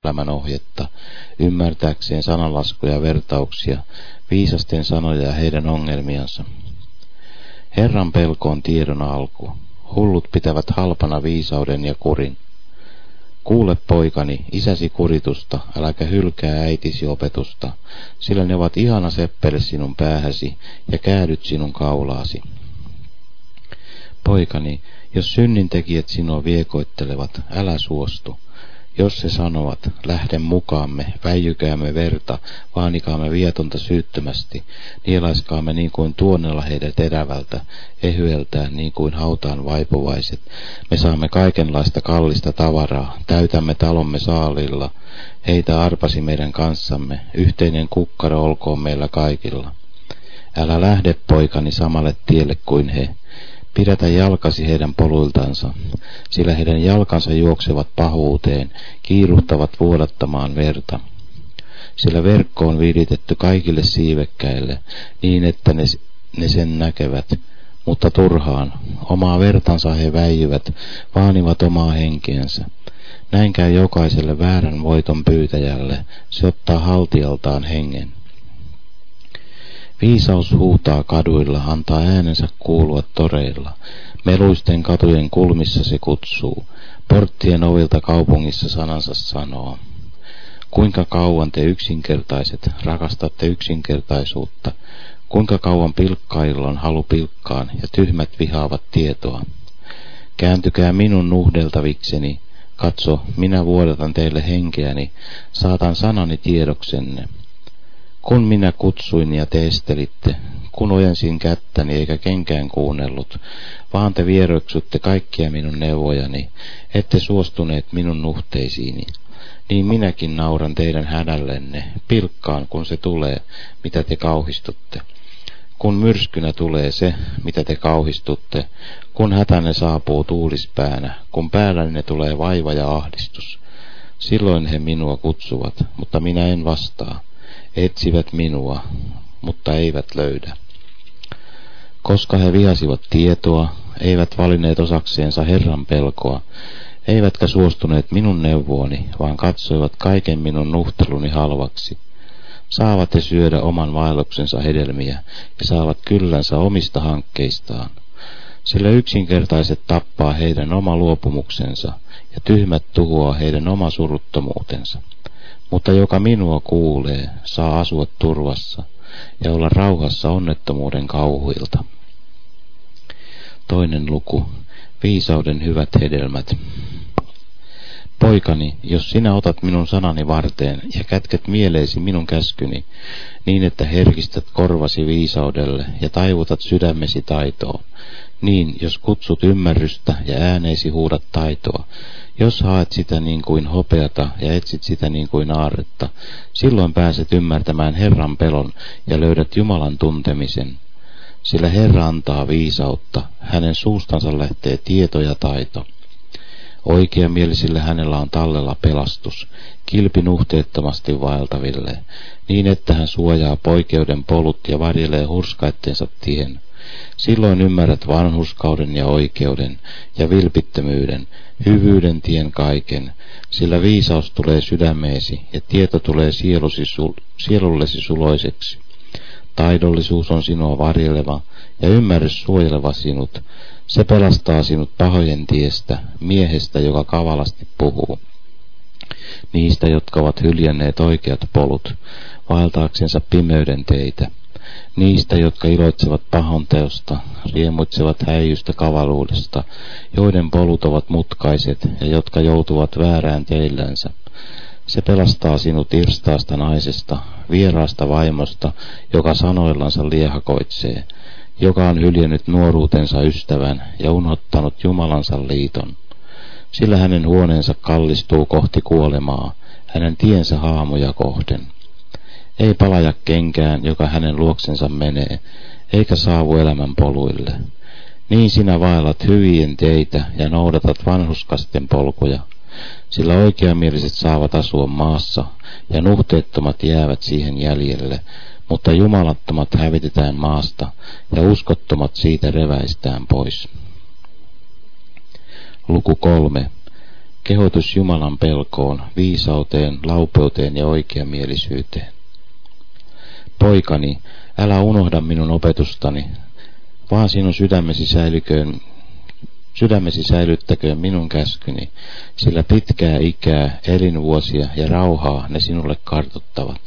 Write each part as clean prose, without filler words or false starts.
elämän ohjetta, ymmärtääkseen sananlaskuja ja vertauksia, viisasten sanoja ja heidän ongelmiansa. Herran pelko on tiedon alku. Hullut pitävät halpana viisauden ja kurin. Kuule, poikani, isäsi kuritusta, äläkä hylkää äitisi opetusta, sillä ne ovat ihana seppele sinun päähäsi ja käädyt sinun kaulaasi. Poikani, jos synnintekijät sinua viekoittelevat, älä suostu. Jos he sanovat, lähde mukaamme, väijykäämme verta, vaanikaamme vietonta syyttömästi, nielaiskaamme niin kuin tuonnella heidät erävältä, ehyeltään niin kuin hautaan vaipuvaiset. Me saamme kaikenlaista kallista tavaraa, täytämme talomme saalilla, heitä arpasi meidän kanssamme, yhteinen kukkaro olkoon meillä kaikilla. Älä lähde, poikani, samalle tielle kuin he. Pidätä jalkasi heidän poluiltansa, sillä heidän jalkansa juoksevat pahuuteen, kiiruhtavat vuodattamaan verta. Sillä verkko on viritetty kaikille siivekkäille, niin että ne sen näkevät, mutta turhaan. Omaa vertansa he väijyvät, vaanivat omaa henkeensä. Näin käy jokaiselle väärän voiton pyytäjälle, se ottaa haltijaltaan hengen. Viisaus huutaa kaduilla, antaa äänensä kuulua toreilla. Meluisten katujen kulmissa se kutsuu, porttien ovilta kaupungissa sanansa sanoo. Kuinka kauan te yksinkertaiset rakastatte yksinkertaisuutta, kuinka kauan pilkkailla on halu pilkkaan ja tyhmät vihaavat tietoa. Kääntykää minun nuhdeltavikseni, katso, minä vuodatan teille henkeäni, saatan sanani tiedoksenne. Kun minä kutsuin ja te estelitte, kun ojensin kättäni eikä kenkään kuunnellut, vaan te vieroksutte kaikkia minun neuvojani, ette suostuneet minun nuhteisiini, niin minäkin nauran teidän hädällenne, pilkkaan kun se tulee, mitä te kauhistutte. Kun myrskynä tulee se, mitä te kauhistutte, kun hätänne saapuu tuulispäänä, kun päällänne tulee vaiva ja ahdistus, silloin he minua kutsuvat, mutta minä en vastaa. Etsivät minua, mutta eivät löydä. Koska he vihasivat tietoa, eivät valinneet osakseensa Herran pelkoa, eivätkä suostuneet minun neuvooni, vaan katsoivat kaiken minun nuhteluni halvaksi. Saavat he syödä oman vaelluksensa hedelmiä ja saavat kyllänsä omista hankkeistaan. Sillä yksinkertaiset tappaa heidän oma luopumuksensa ja tyhmät tuhoaa heidän oma suruttomuutensa. Mutta joka minua kuulee, saa asua turvassa ja olla rauhassa onnettomuuden kauhuilta. 2. luku. Viisauden hyvät hedelmät. Poikani, jos sinä otat minun sanani varteen ja kätket mieleesi minun käskyni, niin että herkistät korvasi viisaudelle ja taivutat sydämesi taitoon, niin jos kutsut ymmärrystä ja ääneesi huudat taitoa, jos haet sitä niin kuin hopeata ja etsit sitä niin kuin aarretta, silloin pääset ymmärtämään Herran pelon ja löydät Jumalan tuntemisen. Sillä Herra antaa viisautta, hänen suustansa lähtee tieto ja taito. Oikeamielisille hänellä on tallella pelastus, kilpi nuhteettomasti vaeltaville, niin että hän suojaa poikeuden polut ja varjelee hurskaittensa tien. Silloin ymmärrät vanhurskauden ja oikeuden ja vilpittömyyden, hyvyyden tien kaiken, sillä viisaus tulee sydämeesi ja tieto tulee sielullesi suloiseksi. Taidollisuus on sinua varjeleva ja ymmärrys suojeleva sinut. Se pelastaa sinut pahojen tiestä, miehestä, joka kavalasti puhuu. Niistä, jotka ovat hyljänneet oikeat polut, vaeltaaksensa pimeyden teitä. Niistä, jotka iloitsevat pahanteosta, riemuitsevat häijystä kavaluudesta, joiden polut ovat mutkaiset ja jotka joutuvat väärään teillänsä. Se pelastaa sinut irstaasta naisesta, vieraasta vaimosta, joka sanoillansa liehakoitsee, joka on hyljännyt nuoruutensa ystävän ja unohtanut Jumalansa liiton. Sillä hänen huoneensa kallistuu kohti kuolemaa, hänen tiensä haamuja kohden. Ei palaja kenkään, joka hänen luoksensa menee, eikä saavu elämän poluille. Niin sinä vaellat hyvien teitä ja noudatat vanhuskasten polkuja. Sillä oikeamieliset saavat asua maassa, ja nuhteettomat jäävät siihen jäljelle, mutta jumalattomat hävitetään maasta, ja uskottomat siitä reväistään pois. Luku 3. Kehotus Jumalan pelkoon, viisauteen, laupeuteen ja oikeamielisyyteen. Poikani, älä unohda minun opetustani, vaan sinun sydämesi säilyttäköön minun käskyni, sillä pitkää ikää, elinvuosia ja rauhaa ne sinulle kartottavat.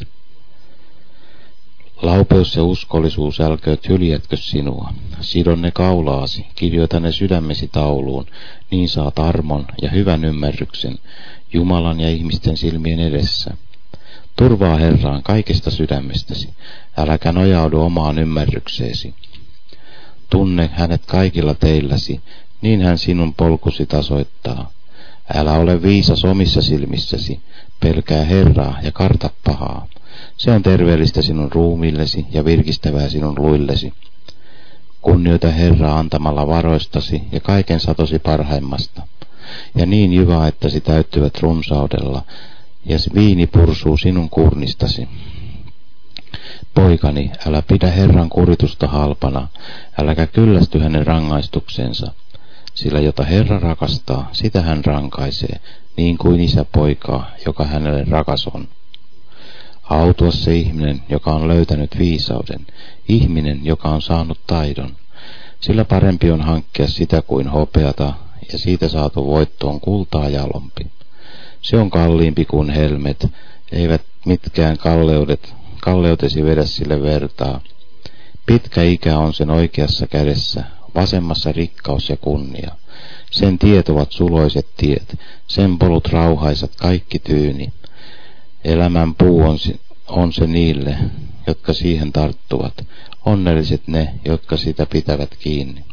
Laupeus ja uskollisuus älkööt hyljätkö sinua. Sidon ne kaulaasi, kirjoita ne sydämesi tauluun, niin saat armon ja hyvän ymmärryksen Jumalan ja ihmisten silmien edessä. Turvaa Herraan kaikesta sydämestäsi, äläkä nojaudu omaan ymmärrykseesi. Tunne hänet kaikilla teilläsi, niin hän sinun polkusi tasoittaa. Älä ole viisas omissa silmissäsi, pelkää Herraa ja karta pahaa. Se on terveellistä sinun ruumiillesi ja virkistävää sinun luillesi. Kunnioita Herraa antamalla varoistasi ja kaiken satosi parhaimmasta. Ja niin jyvä, että si täyttyvät runsaudella, ja viini pursuu sinun kurnistasi. Poikani, älä pidä Herran kuritusta halpana, äläkä kyllästy hänen rangaistuksensa. Sillä jota Herra rakastaa, sitä hän rankaisee, niin kuin isä poikaa, joka hänelle rakas on. Autua se ihminen, joka on löytänyt viisauden, ihminen, joka on saanut taidon. Sillä parempi on hankkia sitä kuin hopeata, ja siitä saatu voitto on kultaa jalompi. Se on kalliimpi kuin helmet, eivät mitkään kalleutesi vedä sille vertaa. Pitkä ikä on sen oikeassa kädessä, vasemmassa rikkaus ja kunnia. Sen tiet ovat suloiset tiet, sen polut rauhaisat kaikki tyyni. Elämän puu on se niille, jotka siihen tarttuvat, onnelliset ne, jotka sitä pitävät kiinni.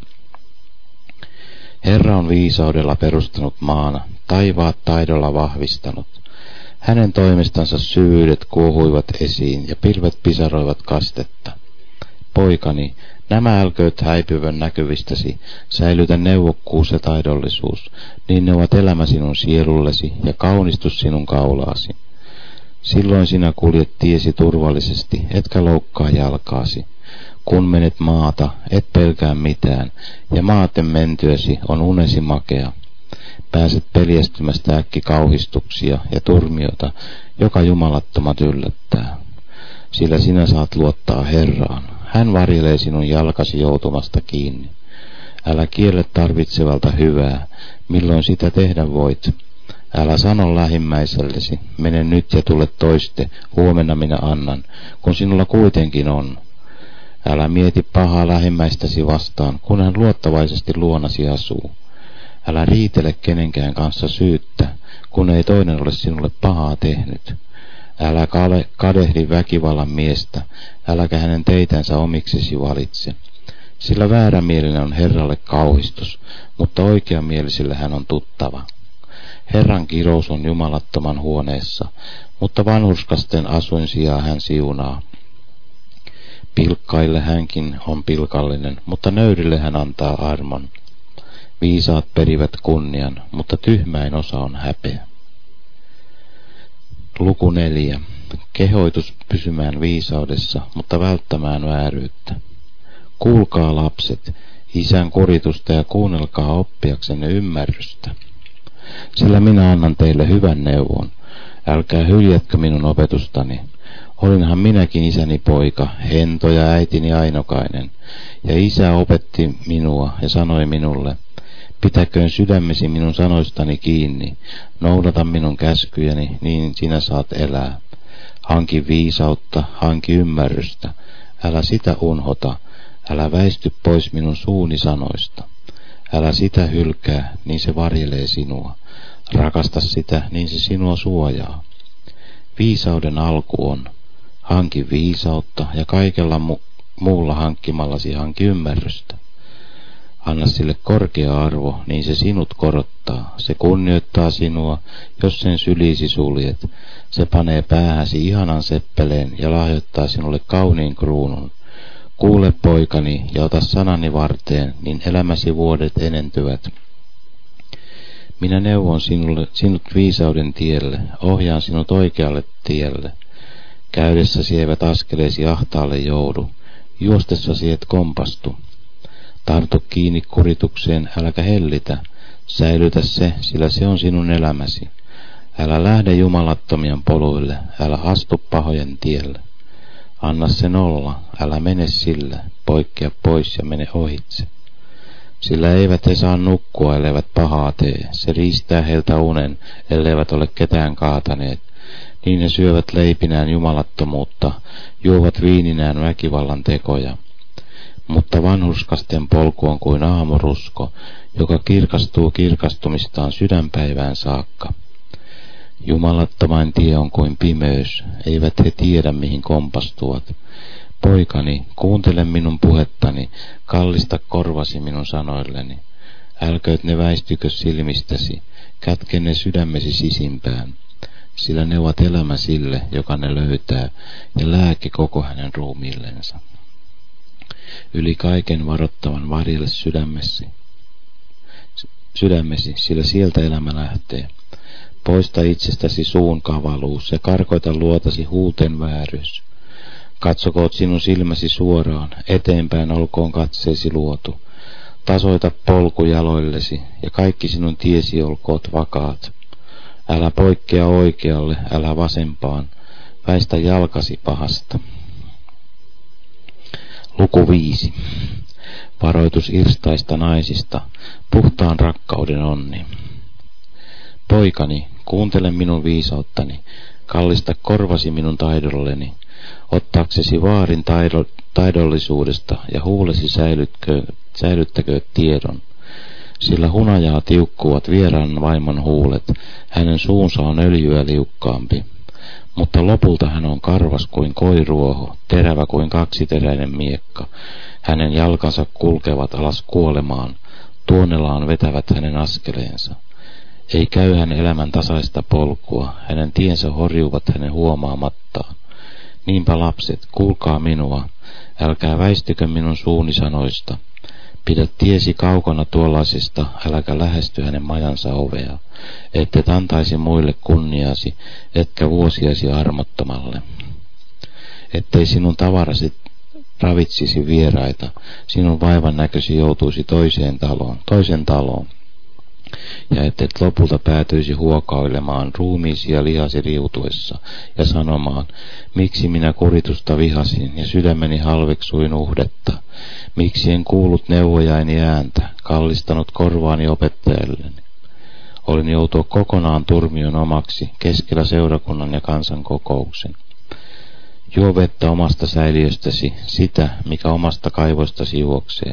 Herra on viisaudella perustanut maana, taivaat taidolla vahvistanut. Hänen toimestansa syvyydet kuohuivat esiin ja pilvet pisaroivat kastetta. Poikani, nämä älkööt häipyvän näkyvistäsi, säilytä neuvokkuus ja taidollisuus, niin ne ovat elämä sinun sielullesi ja kaunistus sinun kaulaasi. Silloin sinä kuljet tiesi turvallisesti, etkä loukkaa jalkaasi. Kun menet maata, et pelkää mitään, ja maaten mentyäsi on unesi makea. Pääset peljästymästä äkki kauhistuksia ja turmiota, joka jumalattomat yllättää. Sillä sinä saat luottaa Herraan. Hän varjelee sinun jalkasi joutumasta kiinni. Älä kielle tarvitsevalta hyvää, milloin sitä tehdä voit. Älä sano lähimmäisellesi, mene nyt ja tule toiste, huomenna minä annan, kun sinulla kuitenkin on. Älä mieti pahaa lähimmäistäsi vastaan, kun hän luottavaisesti luonasi asuu. Älä riitele kenenkään kanssa syyttä, kun ei toinen ole sinulle pahaa tehnyt. Älä kadehdi väkivallan miestä, äläkä hänen teitänsä omiksesi valitse. Sillä väärämielinen on Herralle kauhistus, mutta oikeamielisille hän on tuttava. Herran kirous on jumalattoman huoneessa, mutta vanhurskasten asuinsijaa hän siunaa. Pilkkaille hänkin on pilkallinen, mutta nöyrille hän antaa armon. Viisaat perivät kunnian, mutta tyhmäin osa on häpeä. Luku 4. Kehoitus pysymään viisaudessa, mutta välttämään vääryyttä. Kuulkaa lapset, isän kuritusta ja kuunnelkaa oppiaksenne ymmärrystä. Sillä minä annan teille hyvän neuvon. Älkää hyljätkö minun opetustani. Olinhan minäkin isäni poika, hento ja äitini ainokainen. Ja isä opetti minua ja sanoi minulle, pitäköön sydämesi minun sanoistani kiinni, noudata minun käskyjäni, niin sinä saat elää. Hanki viisautta, hanki ymmärrystä, älä sitä unhota, älä väisty pois minun suuni sanoista. Älä sitä hylkää, niin se varjelee sinua. Rakasta sitä, niin se sinua suojaa. Viisauden alku on, hanki viisautta ja kaikella muulla hankkimallasi hanki ymmärrystä. Anna sille korkea arvo, niin se sinut korottaa. Se kunnioittaa sinua, jos sen syliisi suljet. Se panee päähäsi ihanan seppeleen ja lahjoittaa sinulle kauniin kruunun. Kuule poikani ja ota sanani varteen, niin elämäsi vuodet enentyvät. Minä neuvon sinut viisauden tielle, ohjaan sinut oikealle tielle. Käydessäsi eivät askeleesi ahtaalle joudu, juostessasi et kompastu. Tartu kiinni kuritukseen, äläkä hellitä, Säilytä se, sillä se on sinun elämäsi. Älä lähde jumalattomien poluille, älä astu pahojen tielle. Anna sen olla, älä mene sille, poikkea pois ja mene ohitse. Sillä eivät he saa nukkua, elleivät pahaa tee. Se riistää heiltä unen, elleivät ole ketään kaataneet. Niin he syövät leipinään jumalattomuutta, juovat viininään väkivallan tekoja. Mutta vanhurskasten polku on kuin aamurusko, joka kirkastuu kirkastumistaan sydänpäivään saakka. Jumalattomain tie on kuin pimeys, eivät he tiedä mihin kompastuvat. Poikani, kuuntele minun puhettani, kallista korvasi minun sanoilleni. Älkööt ne väistykö silmistäsi, kätke ne sydämesi sisimpään, sillä ne ovat elämä sille, joka ne löytää, ja lääke koko hänen ruumiillensa. Yli kaiken varottavan varjelle sydämesi, sillä sieltä elämä lähtee. Poista itsestäsi suun kavaluus ja karkoita luotasi huulten vääryys. Katsokoot sinun silmäsi suoraan, eteenpäin olkoon katseesi luotu. Tasoita polku jaloillesi ja kaikki sinun tiesi olkoot vakaat. Älä poikkea oikealle, älä vasempaan, väistä jalkasi pahasta. Luku 5. Varoitus irstaista naisista, puhtaan rakkauden onni. Poikani, kuuntele minun viisauttani, kallista korvasi minun taidolleni, ottaaksesi vaarin taidollisuudesta ja huulesi säilyttäkööt tiedon. Sillä hunajaa tiukkuvat vieraan vaimon huulet, hänen suunsa on öljyä liukkaampi. Mutta lopulta hän on karvas kuin koiruoho, terävä kuin kaksiteräinen miekka. Hänen jalkansa kulkevat alas kuolemaan, tuonelaan vetävät hänen askeleensa. Ei käy hän elämän tasaista polkua, hänen tiensä horjuvat hänen huomaamattaan. Niinpä lapset, kuulkaa minua, älkää väistykö minun suuni sanoista. Pidä tiesi kaukana tuollaisesta, äläkä lähesty hänen majansa ovea, ettet antaisi muille kunniasi, etkä vuosiasi armottomalle. Ettei sinun tavarasi ravitsisi vieraita, sinun vaivan näkösi joutuisi toisen taloon, ja ettet lopulta päätyisi huokailemaan ruumiisi ja lihasi riutuessa ja sanomaan, miksi minä kuritusta vihasin ja sydämeni halveksuin uhdetta, miksi en kuullut neuvojani ääntä, kallistanut korvaani opettajalleni. Olin joutua kokonaan turmion omaksi keskellä seurakunnan ja kansan kokouksen. Juo vettä omasta säiliöstäsi, sitä, mikä omasta kaivoistasi juoksee.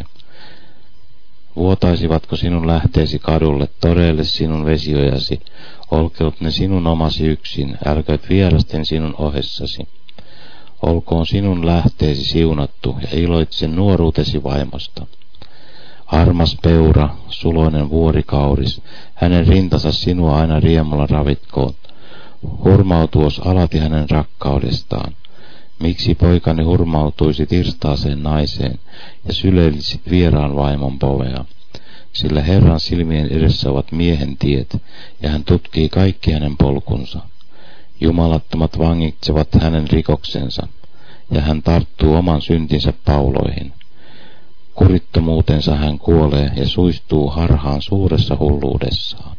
Vuotaisivatko sinun lähteesi kadulle, toreille sinun vesiojasi, olkoot ne sinun omasi yksin, älkööt vierasten sinun ohessasi. Olkoon sinun lähteesi siunattu ja iloitse nuoruutesi vaimosta. Armas peura, suloinen vuorikauris, hänen rintansa sinua aina riemulla ravitkoon. Hurmautuos alati hänen rakkaudestaan. Miksi poikani hurmautuisit irstaaseen naiseen ja syleilisit vieraan vaimon povea? Sillä Herran silmien edessä ovat miehen tiet, ja hän tutkii kaikki hänen polkunsa. Jumalattomat vangitsevat hänen rikoksensa, ja hän tarttuu oman syntinsä pauloihin. Kurittomuutensa hän kuolee ja suistuu harhaan suuressa hulluudessaan.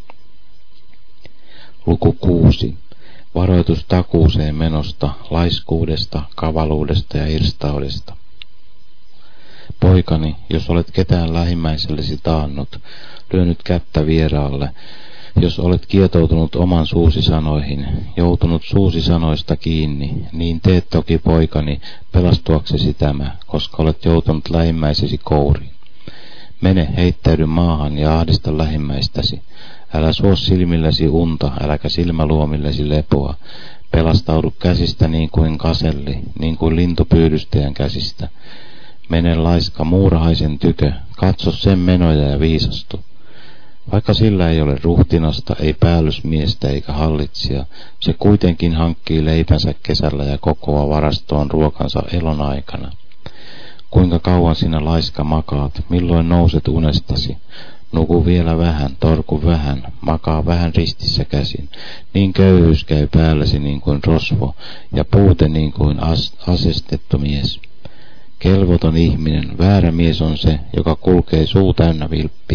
Luku 6. Varoitus takuuseen menosta, laiskuudesta, kavaluudesta ja irstaudesta. Poikani, jos olet ketään lähimmäisellesi taannut, lyönyt kättä vieraalle, jos olet kietoutunut oman suusi sanoihin, joutunut suusi sanoista kiinni, niin teet toki poikani pelastuaksesi tämä, koska olet joutunut lähimmäisesi kouriin. Mene, heittäydy maahan ja ahdista lähimmäistäsi. Älä suo silmilläsi unta, äläkä silmäluomillesi lepoa. Pelastaudu käsistä niin kuin kaselli, niin kuin lintu pyydystäjän käsistä. Mene laiska muurahaisen tykö, katso sen menoja ja viisastu. Vaikka sillä ei ole ruhtinasta, ei päällysmiestä eikä hallitsija, se kuitenkin hankkii leipänsä kesällä ja kokoaa varastoon ruokansa elon aikana. Kuinka kauan sinä laiska makaat, milloin nouset unestasi? Nuku vielä vähän, torku vähän, makaa vähän ristissä käsin. Niin köyhyys käy päälläsi niin kuin rosvo, ja puute niin kuin asestettu mies. Kelvoton ihminen, väärä mies on se, joka kulkee suu täynnä vilppiä.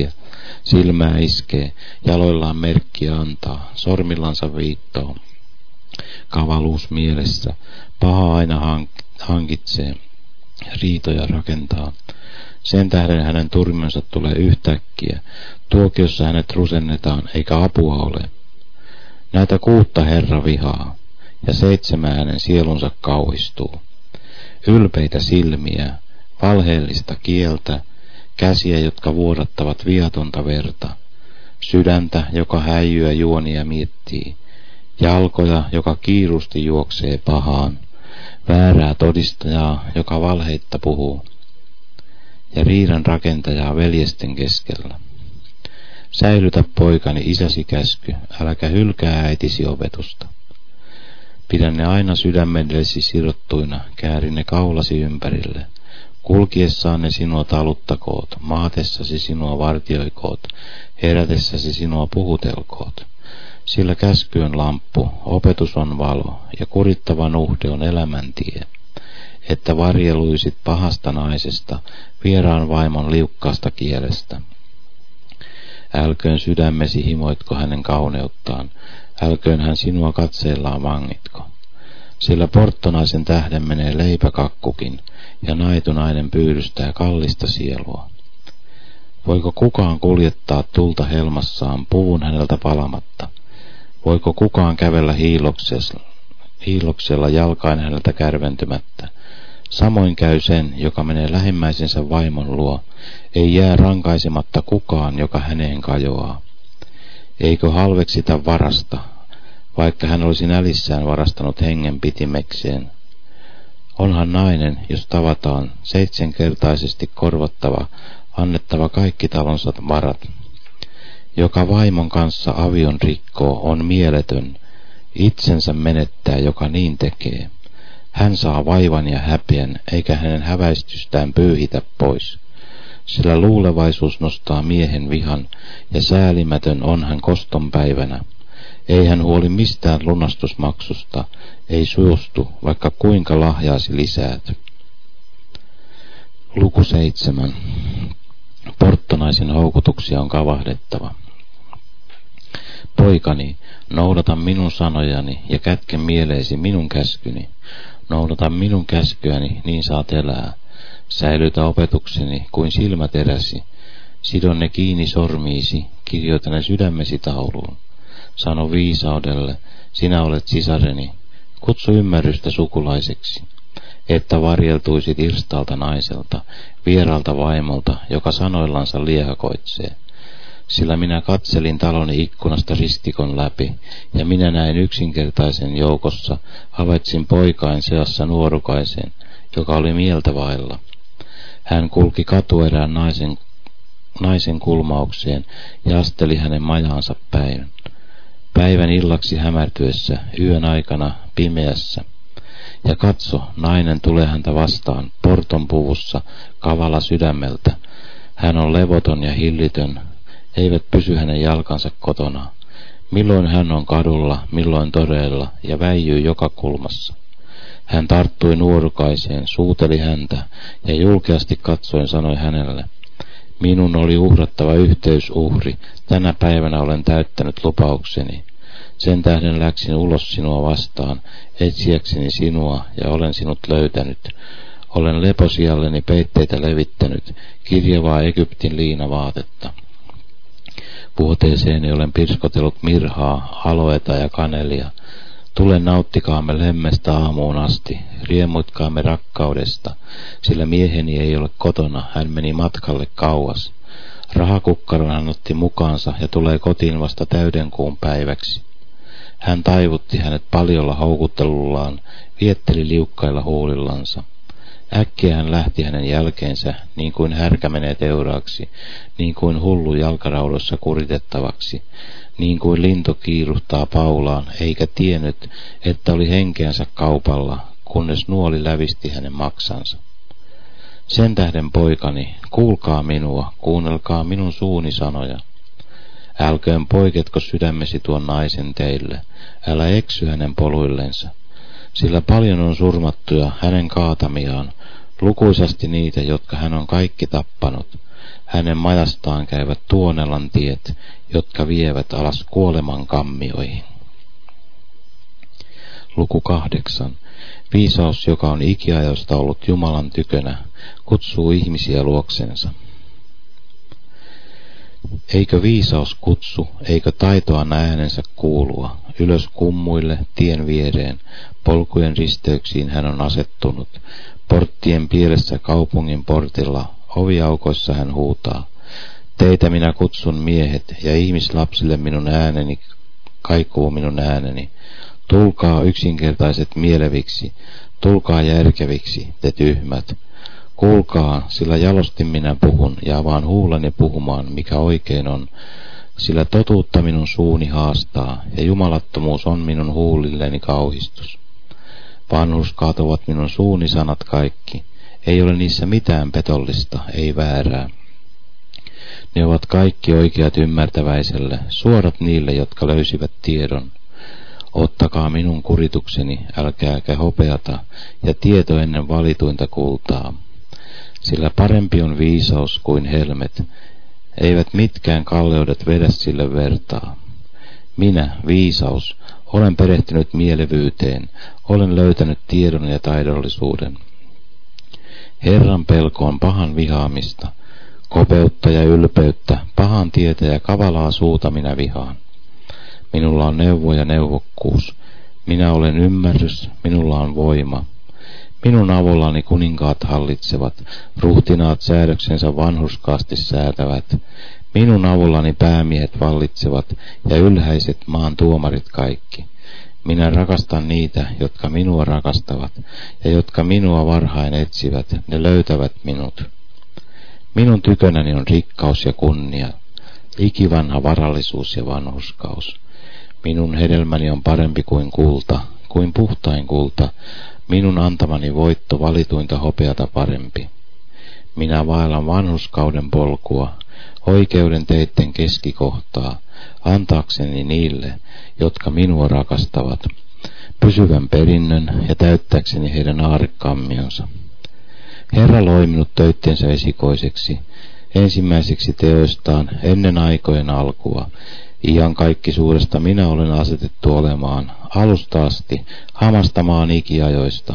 silmää iskee, jaloillaan merkkiä antaa, sormillansa viittoo. Kavaluus mielessä, paha aina hankitsee, riitoja rakentaa. Sen tähden hänen turmionsa tulee yhtäkkiä, tuokiossa hänet rusennetaan, eikä apua ole. Näitä 6 Herra vihaa, ja 7 hänen sielunsa kauhistuu. Ylpeitä silmiä, valheellista kieltä, käsiä, jotka vuodattavat viatonta verta, sydäntä, joka häijyä juonia miettii, jalkoja, joka kiirusti juoksee pahaan, väärää todistajaa, joka valheitta puhuu, ja riidan rakentajaa veljesten keskellä. Säilytä poikani isäsi käsky, äläkä hylkää äitisi opetusta. Pidä ne aina sydämellesi sidottuina, kääri ne kaulasi ympärille. Kulkiessaan ne sinua taluttakoot, maatessasi sinua vartioikoot, herätessäsi sinua puhutelkoot. Sillä käsky on lamppu, opetus on valo, ja kurittava nuhde on elämäntie. Että varjeluisit pahasta naisesta, vieraan vaimon liukkaasta kielestä. Älköön sydämesi himoitko hänen kauneuttaan, älköön hän sinua katseellaan vangitko. Sillä porttonaisen tähden menee leipäkakkukin, ja naitunainen pyydystää kallista sielua. Voiko kukaan kuljettaa tulta helmassaan puvun häneltä palamatta? Voiko kukaan kävellä hiiloksella jalkain häneltä kärventymättä? Samoin käy sen, joka menee lähimmäisensä vaimon luo, ei jää rankaisematta kukaan, joka häneen kajoaa. Eikö halveksita varasta, vaikka hän olisi nälissään varastanut hengen pitimekseen? Onhan nainen, jos tavataan, 7-kertaisesti korvattava, annettava kaikki talonsa varat. Joka vaimon kanssa avion rikkoo, on mieletön, itsensä menettää, joka niin tekee. Hän saa vaivan ja häpeän, eikä hänen häväistystään pyyhitä pois. Sillä luulevaisuus nostaa miehen vihan, ja säälimätön on hän koston päivänä. Ei hän huoli mistään lunastusmaksusta, ei suostu, vaikka kuinka lahjaasi lisäät. Luku 7. Porttonaisen houkutuksia on kavahdettava. Poikani, noudata minun sanojani ja kätke mieleesi minun käskyni. Noudata minun käskyäni, niin saat elää. Säilytä opetukseni kuin silmäteräsi. Sidon ne kiinni sormiisi, kirjoita ne sydämesi tauluun. Sano viisaudelle, sinä olet sisareni. Kutsu ymmärrystä sukulaiseksi, että varjeltuisit irstalta naiselta, vieraalta vaimolta, joka sanoillansa liehakoitsee. Sillä minä katselin taloni ikkunasta ristikon läpi, ja minä näin yksinkertaisen joukossa, havaitsin poikain seassa nuorukaisen, joka oli mieltä vailla. Hän kulki katuerään naisen kulmaukseen ja asteli hänen majaansa päin. Päivän illaksi hämärtyessä, yön aikana, pimeässä. Ja katso, nainen tulee häntä vastaan, porton puvussa, kavala sydämeltä. Hän on levoton ja hillitön, eivät pysy hänen jalkansa kotona. Milloin hän on kadulla, milloin toreilla, ja väijyy joka kulmassa. Hän tarttui nuorukaiseen, suuteli häntä, ja julkeasti katsoen sanoi hänelle, minun oli uhrattava yhteysuhri, tänä päivänä olen täyttänyt lupaukseni. Sen tähden läksin ulos sinua vastaan, etsiäkseni sinua, ja olen sinut löytänyt. Olen leposijalleni peitteitä levittänyt, kirjavaa Egyptin liinavaatetta. Vuoteeseeni olen pirskotellut mirhaa, aloeta ja kanelia. Tule nauttikaamme lemmestä aamuun asti, riemuitkaamme rakkaudesta, sillä mieheni ei ole kotona, hän meni matkalle kauas. Rahakukkaron hän otti mukaansa ja tulee kotiin vasta täydenkuun päiväksi. Hän taivutti hänet paljolla houkuttelullaan, vietteli liukkailla huulillansa. Äkkiä hän lähti hänen jälkeensä, niin kuin härkä menee teuraaksi, niin kuin hullu jalkaraudossa kuritettavaksi, niin kuin lintu kiiruhtaa paulaan, eikä tiennyt, että oli henkeänsä kaupalla, kunnes nuoli lävisti hänen maksansa. Sen tähden, poikani, kuulkaa minua, kuunnelkaa minun suuni sanoja. Älköön poiketko sydämesi tuon naisen teille, älä eksy hänen poluillensa. Sillä paljon on surmattuja hänen kaatamiaan, lukuisasti niitä, jotka hän on kaikki tappanut. hänen majastaan käyvät Tuonelan tiet, jotka vievät alas kuoleman kammioihin. Luku 8. Viisaus, joka on ikiajoista ollut Jumalan tykönä, kutsuu ihmisiä luoksensa. Eikö viisaus kutsu, eikö taitoa äänensä kuulua, ylös kummuille, tien viereen, polkujen risteyksiin hän on asettunut, porttien pielessä kaupungin portilla, oviaukoissa hän huutaa. Teitä minä kutsun miehet, ja ihmislapsille minun ääneni, kaikuu minun ääneni. Tulkaa yksinkertaiset mieleviksi, tulkaa järkeviksi, te tyhmät. Kuulkaa, sillä jalosti minä puhun ja avaan huulani puhumaan, mikä oikein on, sillä totuutta minun suuni haastaa, ja jumalattomuus on minun huulilleni kauhistus. Vanhurskaat ovat minun suuni sanat kaikki, ei ole niissä mitään petollista, ei väärää. Ne ovat kaikki oikeat ymmärtäväiselle, suorat niille, jotka löysivät tiedon. Ottakaa minun kuritukseni, älkääkä hopeata, ja tieto ennen valituinta kultaa. Sillä parempi on viisaus kuin helmet, eivät mitkään kalleudet vedä sille vertaa. Minä, viisaus, olen perehtynyt mielevyyteen, olen löytänyt tiedon ja taidollisuuden. Herran pelko on pahan vihaamista, kopeutta ja ylpeyttä, pahan tietä ja kavalaa suuta minä vihaan. Minulla on neuvo ja neuvokkuus, minä olen ymmärrys, minulla on voima. Minun avullani kuninkaat hallitsevat, ruhtinaat säädöksensä vanhurskaasti säätävät. Minun avullani päämiehet vallitsevat ja ylhäiset maan tuomarit kaikki. Minä rakastan niitä, jotka minua rakastavat, ja jotka minua varhain etsivät, ne löytävät minut. Minun tykönäni on rikkaus ja kunnia, ikivanha varallisuus ja vanhurskaus. Minun hedelmäni on parempi kuin kulta, kuin puhtain kulta, minun antamani voitto valituinta hopeata parempi. Minä vaellan vanhurskauden polkua, oikeuden teitten keskikohtaa, antaakseni niille, jotka minua rakastavat, pysyvän perinnön ja täyttääkseni heidän aarekammionsa. Herra loi minut töittensä esikoiseksi, ensimmäiseksi teoistaan ennen aikojen alkua. Iankaikkisuudesta minä olen asetettu olemaan, alusta asti, hamastamaan ikiajoista.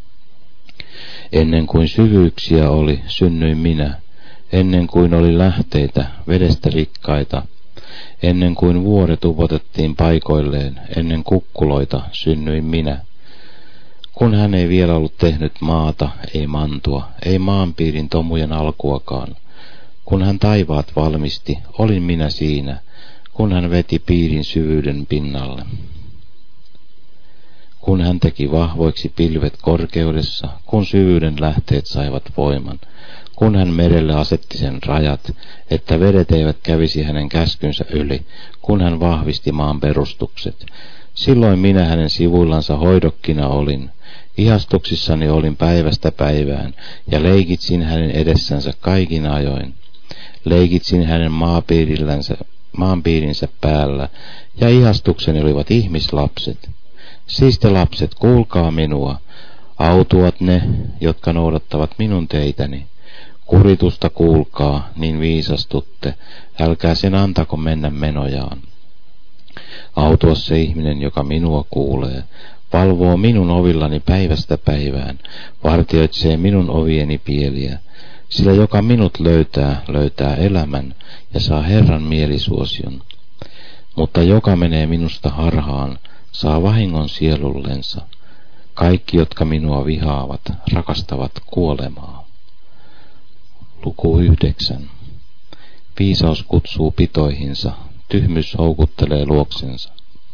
Ennen kuin syvyyksiä oli, synnyin minä, ennen kuin oli lähteitä, vedestä rikkaita, ennen kuin vuoret upotettiin paikoilleen, ennen kukkuloita, synnyin minä. Kun hän ei vielä ollut tehnyt maata, ei mantua, ei maanpiirin tomujen alkuakaan. Kun hän taivaat valmisti, olin minä siinä, kun hän veti piirin syvyyden pinnalle. Kun hän teki vahvoiksi pilvet korkeudessa, kun syvyyden lähteet saivat voiman, kun hän merelle asetti sen rajat, että vedet eivät kävisi hänen käskynsä yli, kun hän vahvisti maan perustukset. Silloin minä hänen sivuillansa hoidokkina olin, ihastuksissani olin päivästä päivään, ja leikitsin hänen edessänsä kaikin ajoin. Leikitsin hänen maanpiirinsä päällä, ja ihastukseni olivat ihmislapset. Siis te lapset, kuulkaa minua, autuat ne, jotka noudattavat minun teitäni. Kuritusta kuulkaa, niin viisastutte, älkää sen antako mennä menojaan. Autua se ihminen, joka minua kuulee, valvoo minun ovillani päivästä päivään, vartioitsee minun ovieni pieliä, sillä joka minut löytää, löytää elämän ja saa Herran mielisuosion. Mutta joka menee minusta harhaan, saa vahingon sielullensa. Kaikki, jotka minua vihaavat, rakastavat kuolemaa. Luku 9. Viisaus kutsuu pitoihinsa, tyhmyys houkuttelee luoksensa.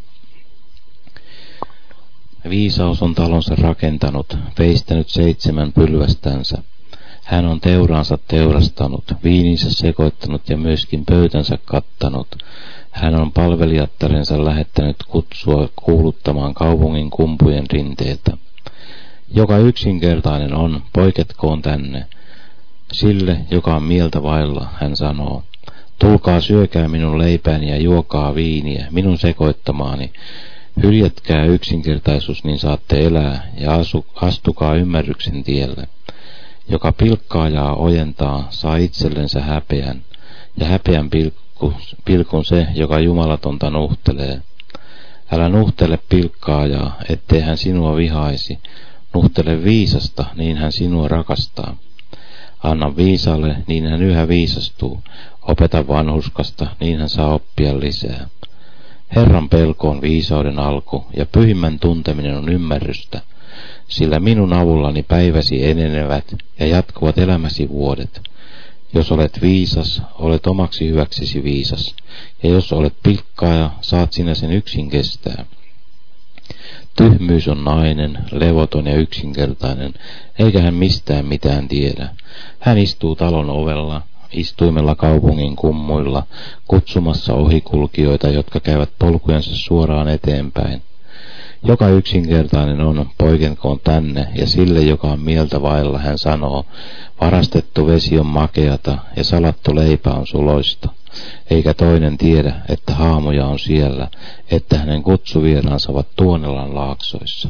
Viisaus on talonsa rakentanut, veistänyt 7 pylvästänsä. Hän on teuraansa teurastanut, viininsä sekoittanut ja myöskin pöytänsä kattanut. Hän on palvelijattarensa lähettänyt kutsua kuuluttamaan kaupungin kumpujen rinteiltä. Joka yksinkertainen on, poiketkoon tänne. Sille, joka on mieltä vailla, hän sanoo, tulkaa syökää minun leipääni ja juokaa viiniä, minun sekoittamaani. Hyljätkää yksinkertaisuus, niin saatte elää, ja astukaa ymmärryksen tielle. Joka pilkkaajaa ojentaa, saa itsellensä häpeän, ja häpeän pilkun se, joka jumalatonta nuhtelee. Älä nuhtele pilkkaajaa, ettei hän sinua vihaisi. Nuhtele viisasta, niin hän sinua rakastaa. Anna viisaalle, niin hän yhä viisastuu. Opeta vanhurskasta, niin hän saa oppia lisää. Herran pelko on viisauden alku, ja pyhimmän tunteminen on ymmärrystä. Sillä minun avullani päiväsi enenevät ja jatkuvat elämäsi vuodet. Jos olet viisas, olet omaksi hyväksesi viisas, ja jos olet pilkkaaja, saat sinä sen yksin kestää. Tyhmyys on nainen, levoton ja yksinkertainen, eikä hän mistään mitään tiedä. Hän istuu talon ovella, istuimella kaupungin kummuilla, kutsumassa ohikulkijoita, jotka käyvät polkujensa suoraan eteenpäin. Joka yksinkertainen on, poikenkoon tänne, ja sille, joka on mieltä vailla, hän sanoo, varastettu vesi on makeata, ja salattu leipä on suloista. Eikä toinen tiedä, että haamuja on siellä, että hänen kutsuvieraansa ovat Tuonelan laaksoissa.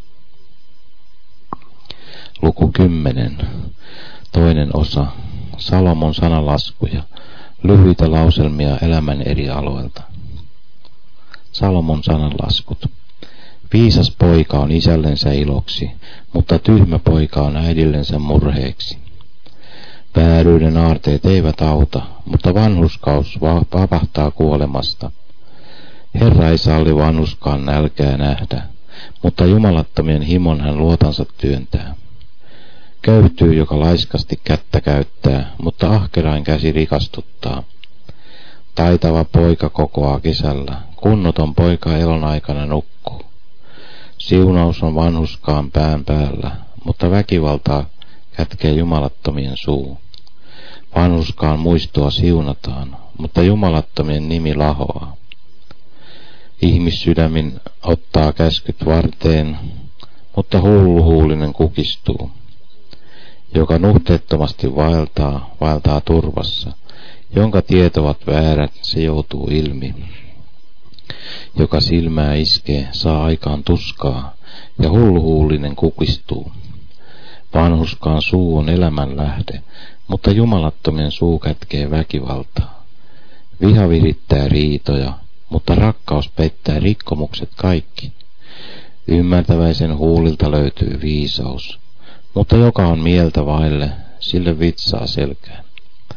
Luku 10. Toinen osa. Salomon sanalaskuja. Lyhyitä lauselmia elämän eri aloilta. Salomon sananlaskut. Viisas poika on isällensä iloksi, mutta tyhmä poika on äidillensä murheeksi. Vääryyden aarteet eivät auta, mutta vanhurskaus vapahtaa kuolemasta. Herra ei salli vanhuskaan nälkää nähdä, mutta jumalattomien himon hän luotansa työntää. Köyhtyy, joka laiskasti kättä käyttää, mutta ahkerain käsi rikastuttaa. Taitava poika kokoaa kesällä, kunnoton poika elon aikana nukkuu. Siunaus on vanhuskaan pään päällä, mutta väkivaltaa kätkee jumalattomien suu. Vanhuskaan muistoa siunataan, mutta jumalattomien nimi lahoaa. Ihmissydämin ottaa käskyt varteen, mutta hulluhuulinen kukistuu. Joka nuhteettomasti vaeltaa turvassa, jonka tiet ovat väärät, se joutuu ilmi. Joka silmää iskee, saa aikaan tuskaa, ja hulluhuulinen kukistuu. Vanhuskaan suu on elämän lähde, mutta jumalattomien suu kätkee väkivaltaa. Viha virittää riitoja, mutta rakkaus peittää rikkomukset kaikki. Ymmärtäväisen huulilta löytyy viisaus, mutta joka on mieltä vaille, sille vitsaa selkään.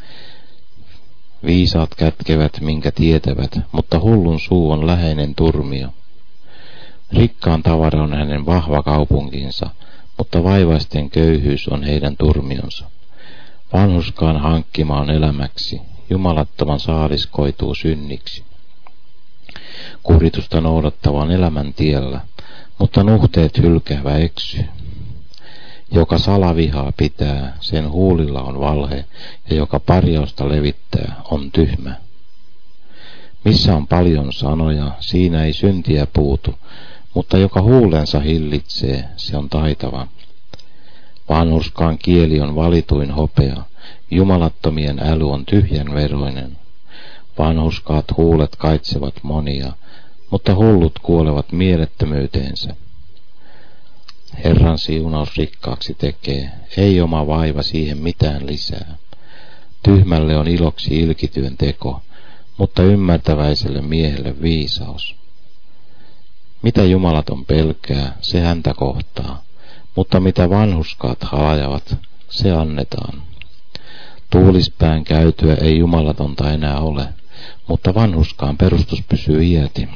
Viisaat kätkevät, minkä tietävät, mutta hullun suu on läheinen turmio. Rikkaan tavara on hänen vahva kaupunkinsa, mutta vaivaisten köyhyys on heidän turmionsa. Vanhuskaan hankkima on elämäksi, jumalattoman saalis koituu synniksi. Kuritusta noudattavan elämän tiellä, mutta nuhteet hylkäävä eksyy. Joka salavihaa pitää, sen huulilla on valhe, ja joka parjausta levittää, on tyhmä. Missä on paljon sanoja, siinä ei syntiä puutu, mutta joka huulensa hillitsee, se on taitava. Vanhurskaan kieli on valituin hopea, jumalattomien äly on tyhjän veroinen. Vanhurskaat huulet kaitsevat monia, mutta hullut kuolevat mielettömyyteensä. Herran siunaus rikkaaksi tekee, ei oma vaiva siihen mitään lisää. Tyhmälle on iloksi ilkityön teko, mutta ymmärtäväiselle miehelle viisaus. Mitä jumalaton pelkää, se häntä kohtaa, mutta mitä vanhurskaat halajavat, se annetaan. Tuulispään käytyä ei jumalatonta enää ole, mutta vanhurskaan perustus pysyy iäti.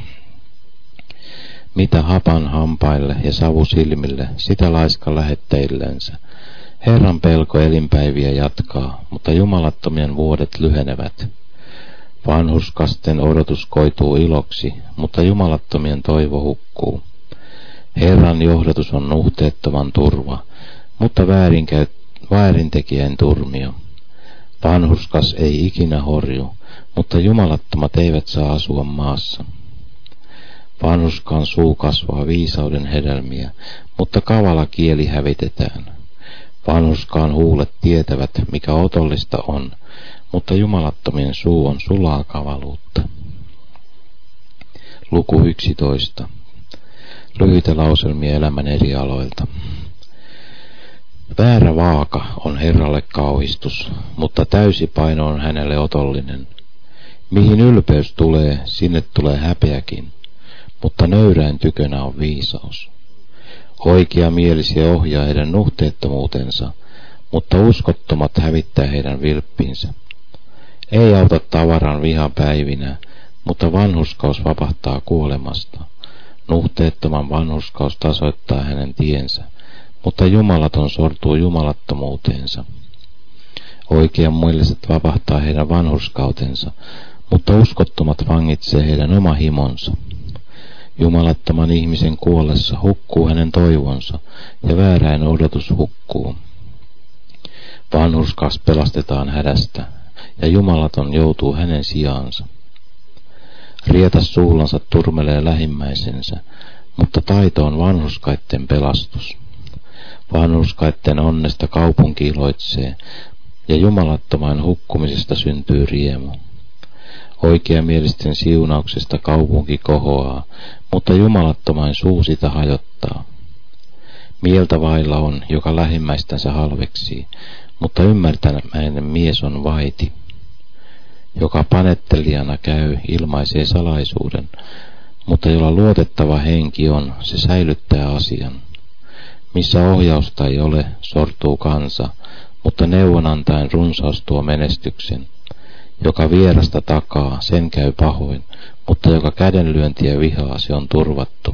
Mitä hapan hampaille ja savu silmille, sitä laiska lähettäillensä. Herran pelko elinpäiviä jatkaa, mutta jumalattomien vuodet lyhenevät. Vanhurskasten odotus koituu iloksi, mutta jumalattomien toivo hukkuu. Herran johdatus on nuhteettoman turva, mutta väärintekijän turmio. Vanhurskas ei ikinä horju, mutta jumalattomat eivät saa asua maassa. Vanhuskaan suu kasvaa viisauden hedelmiä, mutta kavala kieli hävitetään. Vanhuskaan huulet tietävät, mikä otollista on, mutta jumalattomien suu on sulaa kavaluutta. Luku 11. Lyhyitä lauselmia elämän eri aloilta. Väärä vaaka on Herralle kauhistus, mutta täysipaino on hänelle otollinen. Mihin ylpeys tulee, sinne tulee häpeäkin, mutta nöyrään tykönä on viisaus. Oikea mielisiä ohjaa heidän nuhteettomuutensa, mutta uskottomat hävittää heidän vilppinsä. Ei auta tavaran viha päivinä, mutta vanhurskaus vapahtaa kuolemasta. Nuhteettoman vanhurskaus tasoittaa hänen tiensä, mutta jumalaton sortuu jumalattomuuteensa. Oikeanmieliset vapahtaa heidän vanhurskautensa, mutta uskottomat vangitsee heidän oma himonsa. Jumalattoman ihmisen kuollessa hukkuu hänen toivonsa, ja vääräin odotus hukkuu. Vanhurskas pelastetaan hädästä, ja jumalaton joutuu hänen sijaansa. Rietas suullansa turmelee lähimmäisensä, mutta taito on vanhurskaitten pelastus. Vanhurskaitten onnesta kaupunki iloitsee, ja jumalattoman hukkumisesta syntyy riemu. Oikeamielisten siunauksesta kaupunki kohoaa, mutta jumalattomain suu sitä hajottaa. Mieltä vailla on, joka lähimmäistänsä halveksii, mutta ymmärtämäinen mies on vaiti. Joka panettelijana käy, ilmaisee salaisuuden, mutta jolla luotettava henki on, se säilyttää asian. Missä ohjausta ei ole, sortuu kansa, mutta neuvonantaen runsaus tuo menestyksen. Joka vierasta takaa, sen käy pahoin, mutta joka kädenlyöntiä vihaa, se on turvattu.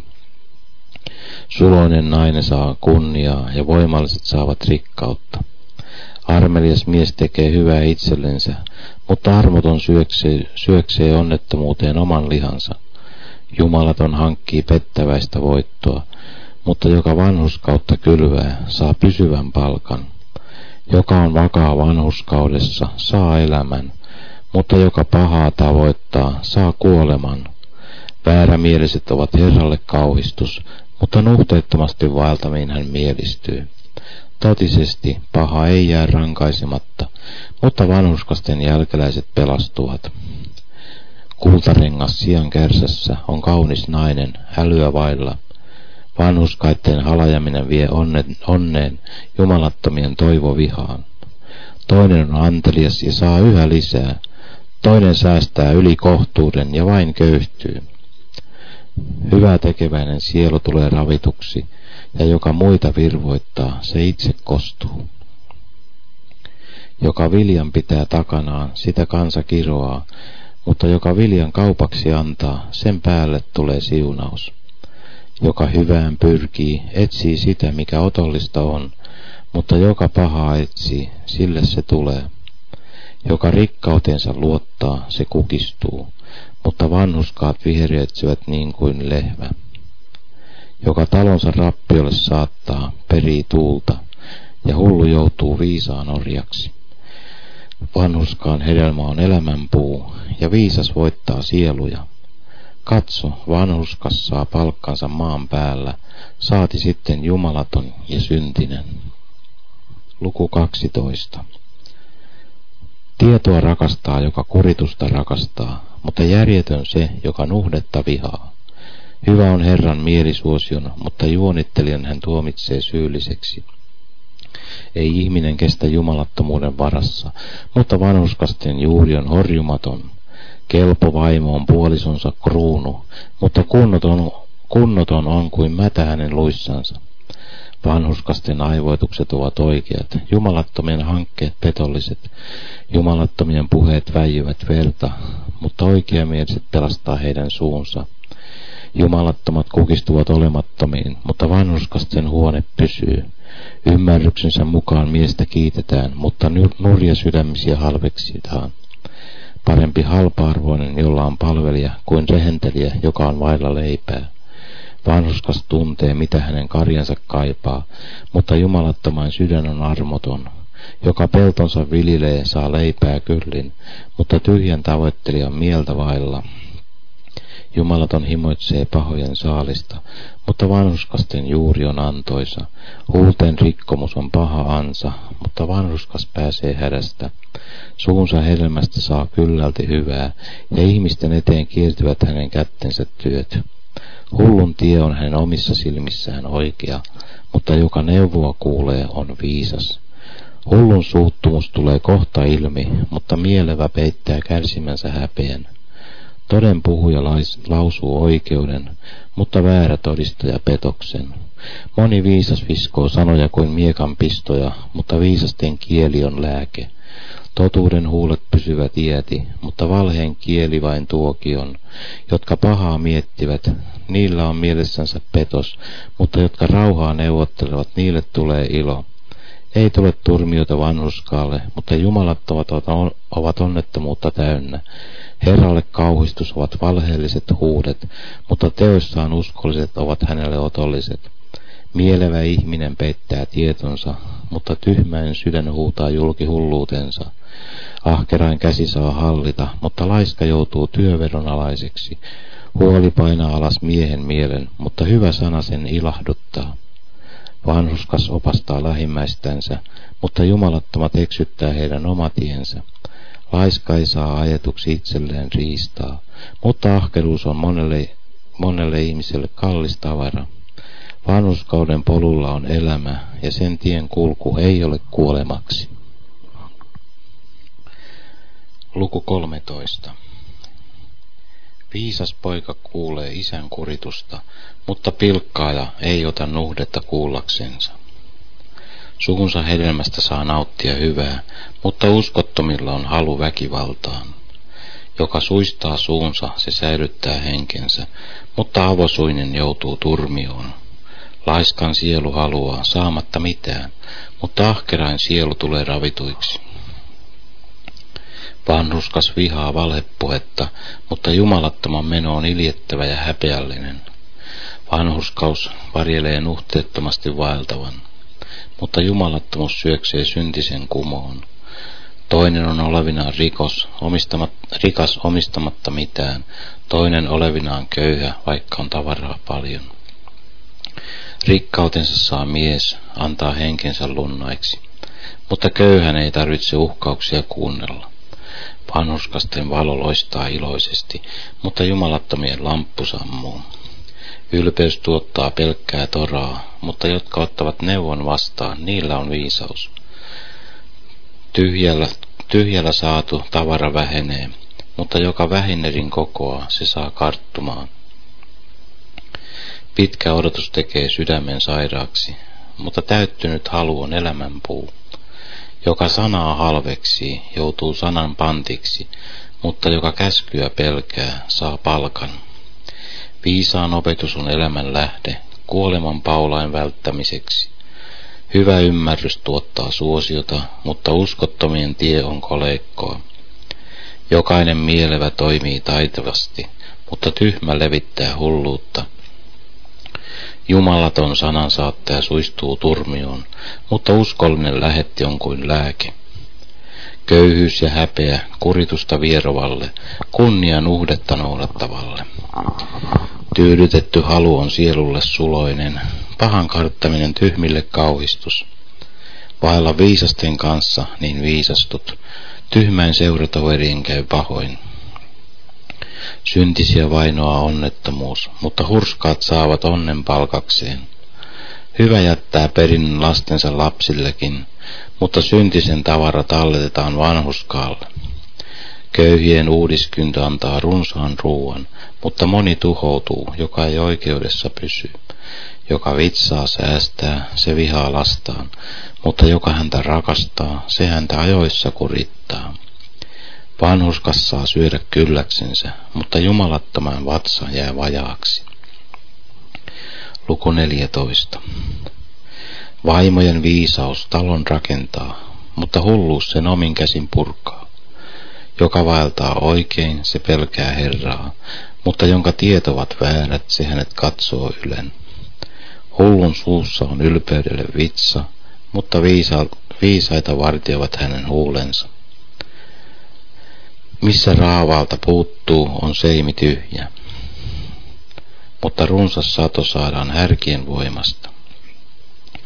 Suloinen nainen saa kunniaa ja voimalliset saavat rikkautta. Armelias mies tekee hyvää itsellensä, mutta armoton syöksee onnettomuuteen oman lihansa. Jumalaton hankkii pettäväistä voittoa, mutta joka vanhurskautta kylvää, saa pysyvän palkan. Joka on vakaa vanhurskaudessa, saa elämän, mutta joka pahaa tavoittaa, saa kuoleman. Väärämieliset ovat Herralle kauhistus, mutta nuhteettomasti vaeltamiin hän mielistyy. Totisesti paha ei jää rankaisematta, mutta vanhurskasten jälkeläiset pelastuvat. Kultarengas sian kärsässä on kaunis nainen, hälyä vailla. Vanhurskaitten halajaminen vie onneen, jumalattomien toivo vihaan. Toinen on antelias ja saa yhä lisää, toinen säästää yli kohtuuden ja vain köyhtyy. Hyvä tekeväinen sielu tulee ravituksi, ja joka muita virvoittaa, se itse kostuu. Joka viljan pitää takanaan, sitä kansa kiroaa, mutta joka viljan kaupaksi antaa, sen päälle tulee siunaus. Joka hyvään pyrkii, etsii sitä, mikä otollista on, mutta joka pahaa etsii, sille se tulee. Joka rikkautensa luottaa, se kukistuu, mutta vanhurskaat viherryetsivät niin kuin lehmä. Joka talonsa rappiolle saattaa, perii tuulta, ja hullu joutuu viisaan orjaksi. Vanhurskaan hedelmä on elämänpuu, ja viisas voittaa sieluja. Katso, vanhurskas saa palkkansa maan päällä, saati sitten jumalaton ja syntinen. Luku 12. Tietoa rakastaa, joka kuritusta rakastaa, mutta järjetön se, joka nuhdetta vihaa. Hyvä on Herran mielisuosion, mutta juonittelijan hän tuomitsee syylliseksi. Ei ihminen kestä jumalattomuuden varassa, mutta vanhurskasten juuri on horjumaton. Kelpo vaimo on puolisonsa kruunu, mutta kunnoton on kuin mätä hänen luissansa. Vanhurskasten aivoitukset ovat oikeat, jumalattomien hankkeet petolliset, jumalattomien puheet väijyvät verta, mutta oikeamieliset pelastaa heidän suunsa. Jumalattomat kukistuvat olemattomiin, mutta vanhurskasten huone pysyy. Ymmärryksensä mukaan miestä kiitetään, mutta nurja sydämisiä halveksitaan. Parempi halpa-arvoinen, jolla on palvelija, kuin rehentelijä, joka on vailla leipää. Vanhurskas tuntee, mitä hänen karjansa kaipaa, mutta jumalattomain sydän on armoton. Joka peltonsa viljelee, saa leipää kyllin, mutta tyhjän tavoittelija on mieltä vailla. Jumalaton himoitsee pahojen saalista, mutta vanhurskasten juuri on antoisa. Huulten rikkomus on paha ansa, mutta vanhurskas pääsee hädästä. Suunsa hedelmästä saa kyllälti hyvää, ja ihmisten eteen kiertyvät hänen kättensä työt. Hullun tie on hänen omissa silmissään oikea, mutta joka neuvoa kuulee on viisas. Hullun suuttumus tulee kohta ilmi, mutta mielevä peittää kärsimänsä häpeän. Toden puhuja lausuu oikeuden, mutta väärä todistaja petoksen. Moni viisas viskoo sanoja kuin miekanpistoja, mutta viisasten kieli on lääke. Totuuden huulet pysyvät iäti, mutta valheen kieli vain tuokion. Jotka pahaa miettivät, niillä on mielessänsä petos, mutta jotka rauhaa neuvottelevat, niille tulee ilo. Ei tule turmiota vanhurskaalle, mutta jumalattomat ovat onnettomuutta täynnä. Herralle kauhistus ovat valheelliset huudet, mutta teoissaan uskolliset ovat hänelle otolliset. Mielevä ihminen peittää tietonsa, mutta tyhmäin sydän huutaa julki hulluutensa. Ahkerain käsi saa hallita, mutta laiska joutuu työvedon alaiseksi. Huoli painaa alas miehen mielen, mutta hyvä sana sen ilahduttaa. Vanhurskas opastaa lähimmäistänsä, mutta jumalattomat eksyttää heidän oma tiensä. Laiska ei saa ajetuksi itselleen riistaa, mutta ahkeruus on monelle ihmiselle kallis tavara. Vanhurskauden polulla on elämä, ja sen tien kulku ei ole kuolemaksi. Luku 13. Viisas poika kuulee isän kuritusta, mutta pilkkaaja ei ota nuhdetta kuullaksensa. Sukunsa hedelmästä saa nauttia hyvää, mutta uskottomilla on halu väkivaltaan. Joka suistaa suunsa, se säilyttää henkensä, mutta avosuinen joutuu turmioon. Laiskan sielu haluaa saamatta mitään, mutta ahkerain sielu tulee ravituiksi. Vanhurskas vihaa valhepuhetta, mutta jumalattoman meno on iljettävä ja häpeällinen. Vanhurskaus varjelee nuhteettomasti vaeltavan, mutta jumalattomuus syöksee syntisen kumoon. Toinen on olevinaan rikas omistamatta mitään, toinen olevinaan köyhä, vaikka on tavaraa paljon. Rikkautensa saa mies, antaa henkensä lunnaiksi, mutta köyhän ei tarvitse uhkauksia kuunnella. Vanhurskasten valo loistaa iloisesti, mutta jumalattomien lamppu sammuu. Ylpeys tuottaa pelkkää toraa, mutta jotka ottavat neuvon vastaan, niillä on viisaus. Tyhjällä saatu tavara vähenee, mutta joka vähinerin kokoaa, se saa karttumaan. Pitkä odotus tekee sydämen sairaaksi, mutta täyttynyt halu on elämänpuu. Joka sanaa halveksii, joutuu sanan pantiksi, mutta joka käskyä pelkää, saa palkan. Viisaan opetus on elämän lähde, kuoleman paulain välttämiseksi. Hyvä ymmärrys tuottaa suosiota, mutta uskottomien tie on koleikkoa. Jokainen mielevä toimii taitavasti, mutta tyhmä levittää hulluutta. Jumalaton sanansaattaja suistuu turmioon, mutta uskollinen lähetti on kuin lääke. Köyhyys ja häpeä kuritusta vierovalle, kunnia nuhdetta noudattavalle. Tyydytetty halu on sielulle suloinen, pahan karttaminen tyhmille kauhistus. Vailla viisasten kanssa, niin viisastut, tyhmäin seuratoverien käy pahoin. Syntisiä vainoaa onnettomuus, mutta hurskaat saavat onnen palkakseen. Hyvä jättää perinnön lastensa lapsillekin, mutta syntisen tavara talletetaan vanhurskaalle. Köyhien uudiskyntö antaa runsaan ruuan, mutta moni tuhoutuu, joka ei oikeudessa pysy. Joka vitsaa säästää, se vihaa lastaan, mutta joka häntä rakastaa, se häntä ajoissa kurittaa. Vanhurskas saa syödä kylläksensä, mutta jumalattoman vatsa jää vajaaksi. Luku 14. Vaimojen viisaus talon rakentaa, mutta hulluus sen omin käsin purkaa. Joka vaeltaa oikein, se pelkää Herraa, mutta jonka tiet ovat väärät, se hänet katsoo ylen. Hullun suussa on ylpeydelle vitsa, mutta viisaita vartioivat hänen huulensa. Missä raavaalta puuttuu, on seimi tyhjä, mutta runsas sato saadaan härkien voimasta.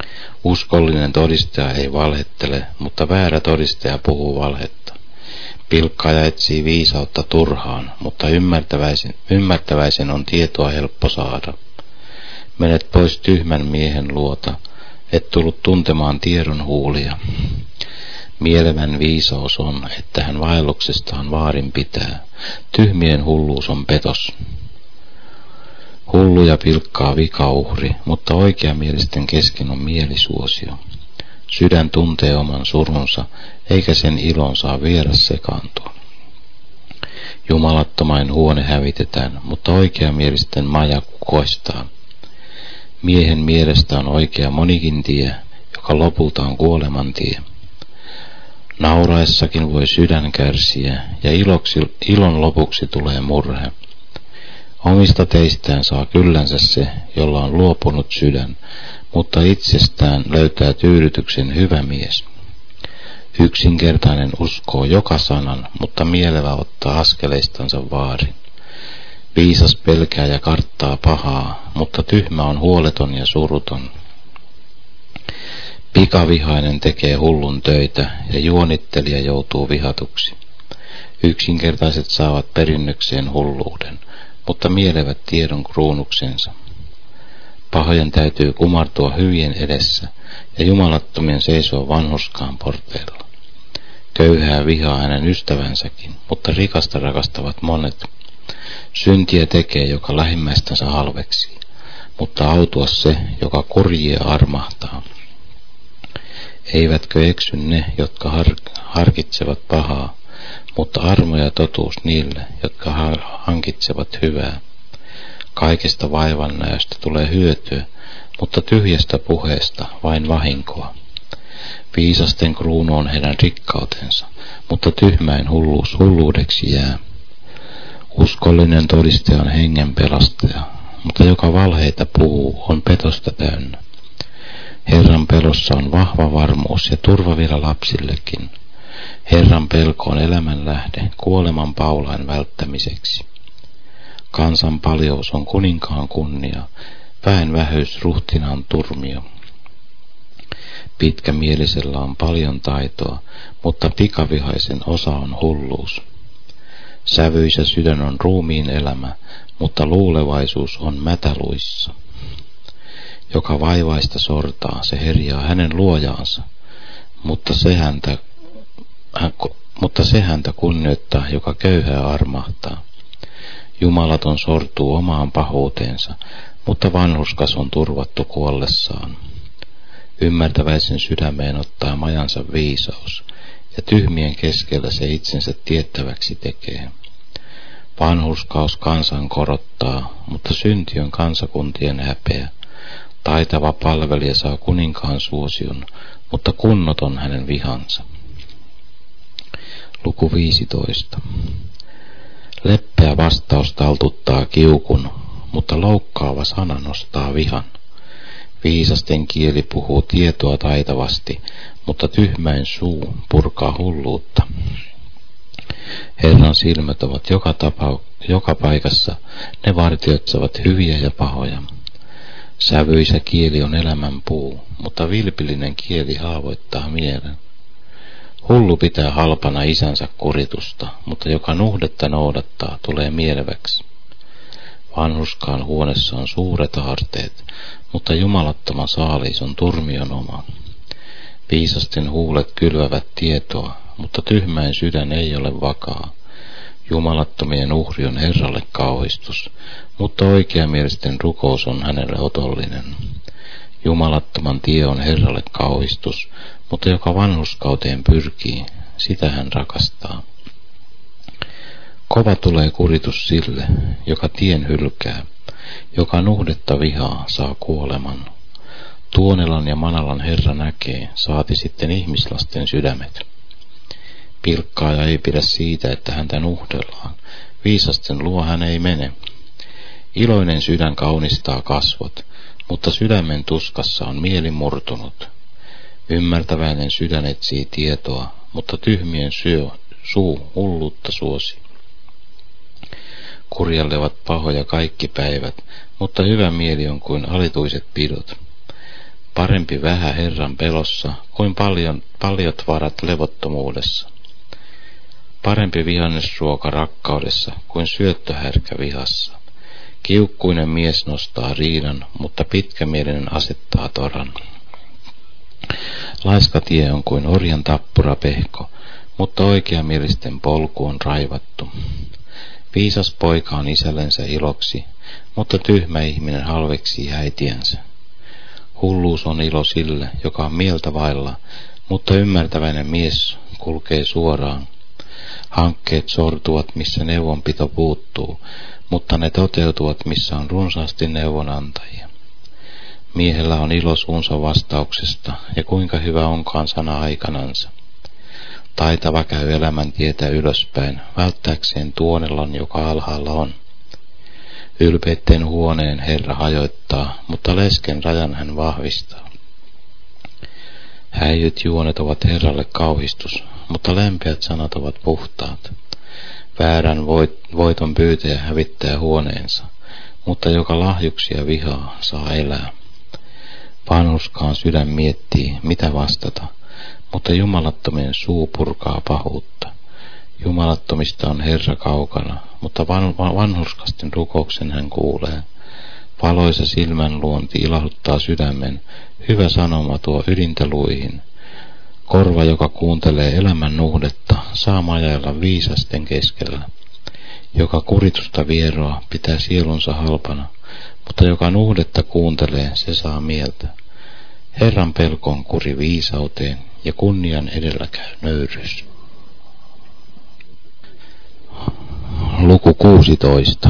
Uskollinen todistaja ei valhettele, mutta väärä todistaja puhuu valhetta. Pilkkaaja etsii viisautta turhaan, mutta ymmärtäväisen on tietoa helppo saada. Menet pois tyhmän miehen luota, et tullut tuntemaan tiedon huulia. Mielevän viisaus on, että hän vaelluksestaan vaarin pitää. Tyhmien hulluus on petos. Hulluja pilkkaa vikauhri, mutta oikeamielisten kesken on mielisuosio. Sydän tuntee oman surunsa, eikä sen ilon saa vieras sekaantua. Jumalattomain huone hävitetään, mutta oikeamielisten maja kukoistaa. Miehen mielestä on oikea monikin tie, joka lopulta on kuoleman tie. Nauraessakin voi sydän kärsiä, ja ilon lopuksi tulee murhe. Omista teistään saa kyllänsä se, jolla on luopunut sydän, mutta itsestään löytää tyydytyksen hyvä mies. Yksinkertainen uskoo joka sanan, mutta mielevä ottaa askeleistansa vaarin. Viisas pelkää ja karttaa pahaa, mutta tyhmä on huoleton ja suruton. Pikavihainen tekee hullun töitä ja juonittelija joutuu vihatuksi. Yksinkertaiset saavat perinnökseen hulluuden, mutta mielevät tiedon kruunuksensa. Pahojen täytyy kumartua hyvien edessä ja jumalattomien seisoo vanhurskaan porteilla. Köyhää vihaa hänen ystävänsäkin, mutta rikasta rakastavat monet. Syntiä tekee, joka lähimmäistänsä halveksii, mutta autua se, joka kurjia armahtaa. Eivätkö eksy ne, jotka harkitsevat pahaa, mutta armo ja totuus niille, jotka hankitsevat hyvää. Kaikesta vaivannäöstä tulee hyötyä, mutta tyhjästä puheesta vain vahinkoa. Viisasten kruunu on heidän rikkautensa, mutta tyhmäin hulluus hulluudeksi jää. Uskollinen todistaja on hengen pelastaja, mutta joka valheita puhuu on petosta täynnä. Herran pelossa on vahva varmuus ja turva vielä lapsillekin. Herran pelko on elämän lähde kuoleman paulain välttämiseksi. Kansan paljous on kuninkaan kunnia, väen vähyys ruhtinaan turmio. Pitkämielisellä on paljon taitoa, mutta pikavihaisen osa on hulluus. Sävyisä sydän on ruumiin elämä, mutta luulevaisuus on mätäluissa. Joka vaivaista sortaa, se herjaa hänen luojaansa, mutta se häntä kunnioittaa, joka köyhää armahtaa. Jumalaton sortuu omaan pahuuteensa, mutta vanhurskas on turvattu kuollessaan. Ymmärtäväisen sydämeen ottaa majansa viisaus, ja tyhmien keskellä se itsensä tiettäväksi tekee. Vanhurskaus kansan korottaa, mutta synti on kansakuntien häpeä. Taitava palvelija saa kuninkaan suosion, mutta kunnoton hänen vihansa. Luku 15. Leppeä vastaus taltuttaa kiukun, mutta loukkaava sana nostaa vihan. Viisasten kieli puhuu tietoa taitavasti, mutta tyhmäin suu purkaa hulluutta. Herran silmät ovat joka paikassa, ne vartioitsevat hyviä ja pahoja. Sävyisä kieli on elämän puu, mutta vilpillinen kieli haavoittaa mielen. Hullu pitää halpana isänsä kuritusta, mutta joka nuhdetta noudattaa, tulee mieleväksi. Vanhurskaan huonessa on suuret aarteet, mutta jumalattoma saaliis on turmion oma. Viisasten huulet kylvävät tietoa, mutta tyhmäin sydän ei ole vakaa. Jumalattomien uhri on Herralle kauhistus, mutta oikeamielisten rukous on hänelle otollinen. Jumalattoman tie on Herralle kauhistus, mutta joka vanhurskauteen pyrkii, sitä hän rakastaa. Kova tulee kuritus sille, joka tien hylkää, joka nuhdetta vihaa saa kuoleman. Tuonelan ja Manalan Herra näkee, saati sitten ihmislasten sydämet. Pilkkaaja ei pidä siitä, että häntä nuhdellaan. Viisasten luo hän ei mene. Iloinen sydän kaunistaa kasvot, mutta sydämen tuskassa on mieli murtunut. Ymmärtäväinen sydän etsii tietoa, mutta tyhmien suu hulluutta suosi. Kurjalle ovat pahoja kaikki päivät, mutta hyvä mieli on kuin alituiset pidot. Parempi vähä Herran pelossa kuin paljot varat levottomuudessa. Parempi vihannesruoka rakkaudessa kuin syöttöhärkä vihassa. Kiukkuinen mies nostaa riidan, mutta pitkämielinen asettaa toran. Laiska tie on kuin orjan tappurapehko, mutta oikeamielisten polku on raivattu. Viisas poika on isällensä iloksi, mutta tyhmä ihminen halveksii äitiänsä. Hulluus on ilo sille, joka on mieltä vailla, mutta ymmärtäväinen mies kulkee suoraan. Hankkeet sortuvat, missä neuvonpito puuttuu, mutta ne toteutuvat, missä on runsaasti neuvonantajia. Miehellä on ilo suunsa vastauksesta, ja kuinka hyvä onkaan sana aikanansa. Taitava käy elämän tietä ylöspäin, välttääkseen tuonelon, joka alhaalla on. Ylpeitten huoneen Herra hajoittaa, mutta lesken rajan hän vahvistaa. Häijyt juonet ovat Herralle kauhistus, mutta lempeät sanat ovat puhtaat. Väärän voiton pyytäjä hävittää huoneensa, mutta joka lahjuksia vihaa saa elää. Vanhuskaan sydän miettii, mitä vastata, mutta jumalattomien suu purkaa pahuutta. Jumalattomista on Herra kaukana, mutta vanhurskasten rukouksen hän kuulee. Valoisa silmänluonti ilahduttaa sydämen, hyvä sanoma tuo ydintä luihin. Korva, joka kuuntelee elämän nuhdetta, saa majailla viisasten keskellä. Joka kuritusta vieroa pitää sielunsa halpana, mutta joka nuhdetta kuuntelee, se saa mieltä. Herran pelko on kuri viisauteen, ja kunnian edellä käy nöyryys. Luku 16.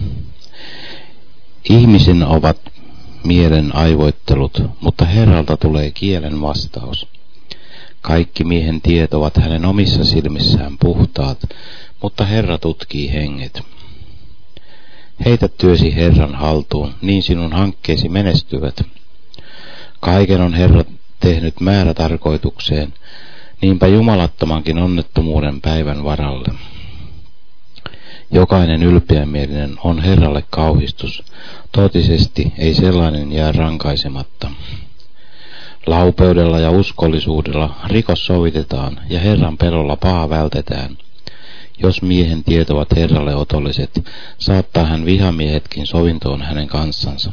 Ihmisen ovat mielen aivoittelut, mutta Herralta tulee kielen vastaus. Kaikki miehen tiet ovat hänen omissa silmissään puhtaat, mutta Herra tutkii henget. Heitä työsi Herran haltuun, niin sinun hankkeesi menestyvät. Kaiken on Herra tehnyt määrätarkoitukseen, niinpä jumalattomankin onnettomuuden päivän varalle. Jokainen ylpeämielinen on Herralle kauhistus, totisesti ei sellainen jää rankaisematta. Laupeudella ja uskollisuudella rikos sovitetaan ja Herran pelolla paha vältetään. Jos miehen tiet ovat Herralle otolliset, saattaa hän vihamiehetkin sovintoon hänen kanssansa.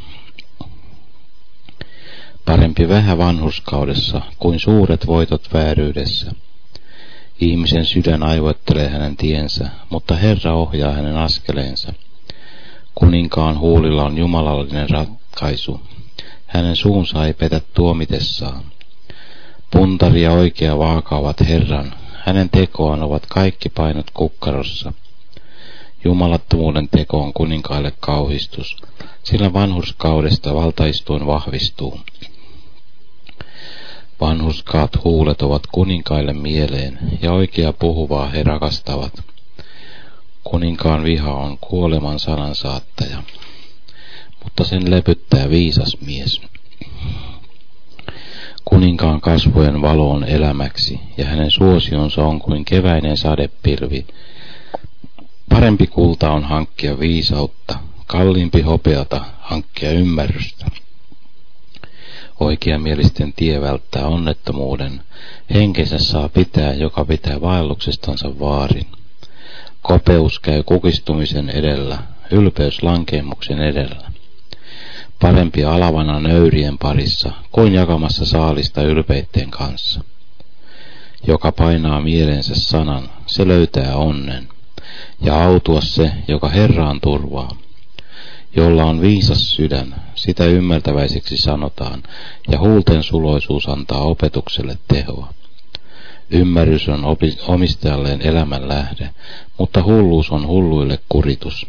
Parempi vähän vanhurskaudessa kuin suuret voitot vääryydessä. Ihmisen sydän aivoittelee hänen tiensä, mutta Herra ohjaa hänen askeleensa. Kuninkaan huulilla on jumalallinen ratkaisu. Hänen suunsa ei petä tuomitessaan. Puntari ja oikea vaaka ovat Herran. Hänen tekoaan ovat kaikki painot kukkarossa. Jumalattomuuden teko on kuninkaille kauhistus, sillä vanhurskaudesta valtaistuin vahvistuu. Vanhurskaat huulet ovat kuninkaille mieleen, ja oikea puhuvaa he rakastavat. Kuninkaan viha on kuoleman sanansaattaja, mutta sen lepyttää viisas mies. Kuninkaan kasvojen valo on elämäksi, ja hänen suosionsa on kuin keväinen sadepilvi. Parempi kulta on hankkia viisautta, kalliimpi hopeata hankkia ymmärrystä. Oikeamielisten tie välttää onnettomuuden, henkensä saa pitää, joka pitää vaelluksestansa vaarin. Kopeus käy kukistumisen edellä, ylpeys lankeemuksen edellä. Parempi alavana nöyrien parissa, kuin jakamassa saalista ylpeitten kanssa. Joka painaa mielensä sanan, se löytää onnen, ja autua se, joka Herraan turvaa. Jolla on viisas sydän, sitä ymmärtäväiseksi sanotaan, ja huulten suloisuus antaa opetukselle tehoa. Ymmärrys on omistajalleen elämän lähde, mutta hulluus on hulluille kuritus.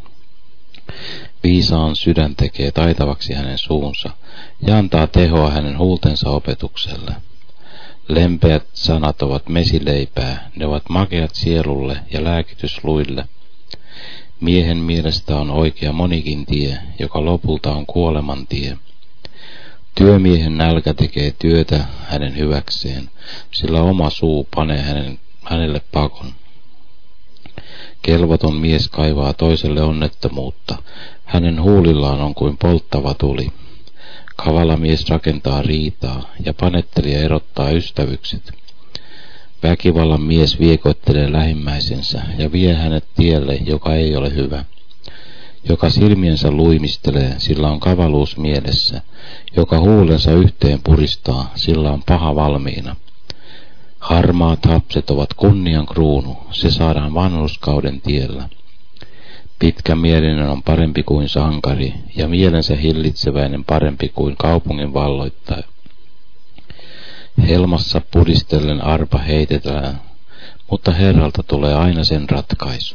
Viisaan sydän tekee taitavaksi hänen suunsa, ja antaa tehoa hänen huultensa opetukselle. Lempeät sanat ovat mesileipää, ne ovat makeat sielulle ja lääkitys luille. Miehen mielestä on oikea monikin tie, joka lopulta on kuoleman tie. Työmiehen nälkä tekee työtä hänen hyväkseen, sillä oma suu panee hänelle pakon. Kelvoton mies kaivaa toiselle onnettomuutta, hänen huulillaan on kuin polttava tuli. Kavala mies rakentaa riitaa, ja panettelija erottaa ystävykset. Väkivallan mies viekoittelee lähimmäisensä ja vie hänet tielle, joka ei ole hyvä. Joka silmiensä luimistelee, sillä on kavaluus mielessä. Joka huulensa yhteen puristaa, sillä on paha valmiina. Harmaat hapset ovat kunnian kruunu, se saadaan vanhurskauden tiellä. Pitkämielinen on parempi kuin sankari, ja mielensä hillitseväinen parempi kuin kaupungin valloittaja. Helmassa pudistellen arpa heitetään, mutta Herralta tulee aina sen ratkaisu.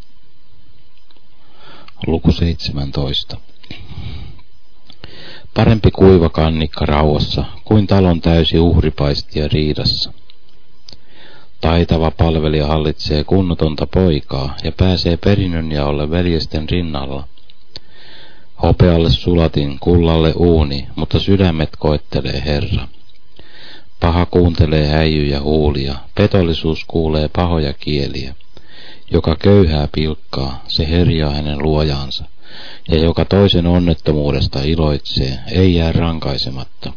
Luku 17. Parempi kuiva kannikka rauhassa kuin talon täysi uhripaistia riidassa. Taitava palvelija hallitsee kunnotonta poikaa ja pääsee perinnönjaolle veljesten rinnalla. Hopealle sulatin, kullalle uuni, mutta sydämet koettelee Herra. Paha kuuntelee häijyjä huulia, petollisuus kuulee pahoja kieliä. Joka köyhää pilkkaa, se herjaa hänen luojaansa, ja joka toisen onnettomuudesta iloitsee, ei jää rankaisematta.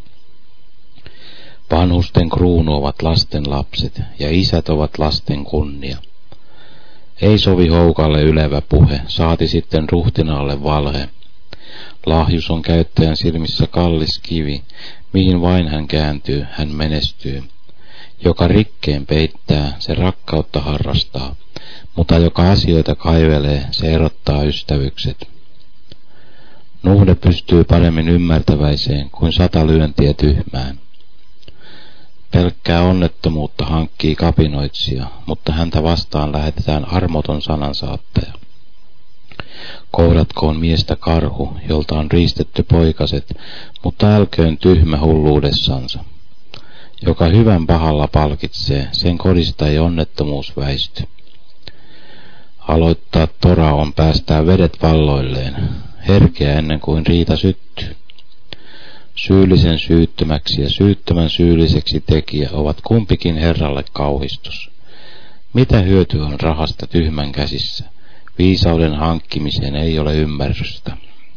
Vanhusten kruunu ovat lasten lapset, ja isät ovat lasten kunnia. Ei sovi houkalle ylevä puhe, saati sitten ruhtinaalle valhe. Lahjus on käyttäjän silmissä kallis kivi, mihin vain hän kääntyy, hän menestyy. Joka rikkeen peittää, se rakkautta harrastaa, mutta joka asioita kaivelee, se erottaa ystävykset. Nuhde pystyy paremmin ymmärtäväiseen kuin 100 lyöntiä tyhmään. Pelkkää onnettomuutta hankkii kapinoitsija, mutta häntä vastaan lähetetään armoton sanansaattaja. Kohdatkoon miestä karhu, jolta on riistetty poikaset, mutta älköön tyhmä hulluudessansa. Joka hyvän pahalla palkitsee, sen kodista ei onnettomuus väisty. Aloittaa tora on päästää vedet valloilleen, herkeä ennen kuin riita syttyy. Syyllisen syyttömäksi ja syyttömän syylliseksi tekijä ovat kumpikin Herralle kauhistus. Mitä hyötyä on rahasta tyhmän käsissä? Viisauden hankkimiseen ei ole ymmärrystä.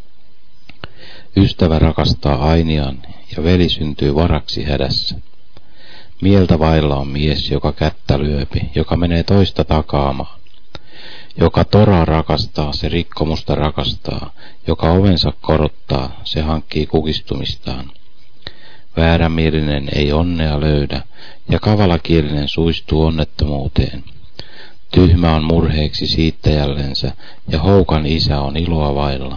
Ystävä rakastaa ainiaan ja veli syntyy varaksi hädässä. Mieltä vailla on mies, joka kättä lyöpi, joka menee toista takaamaan. Joka toraa rakastaa, se rikkomusta rakastaa, joka ovensa korottaa, se hankkii kukistumistaan. Väärämielinen ei onnea löydä, ja kavalakielinen suistuu onnettomuuteen. Tyhmä on murheeksi siittäjällensä, ja houkan isä on iloa vailla.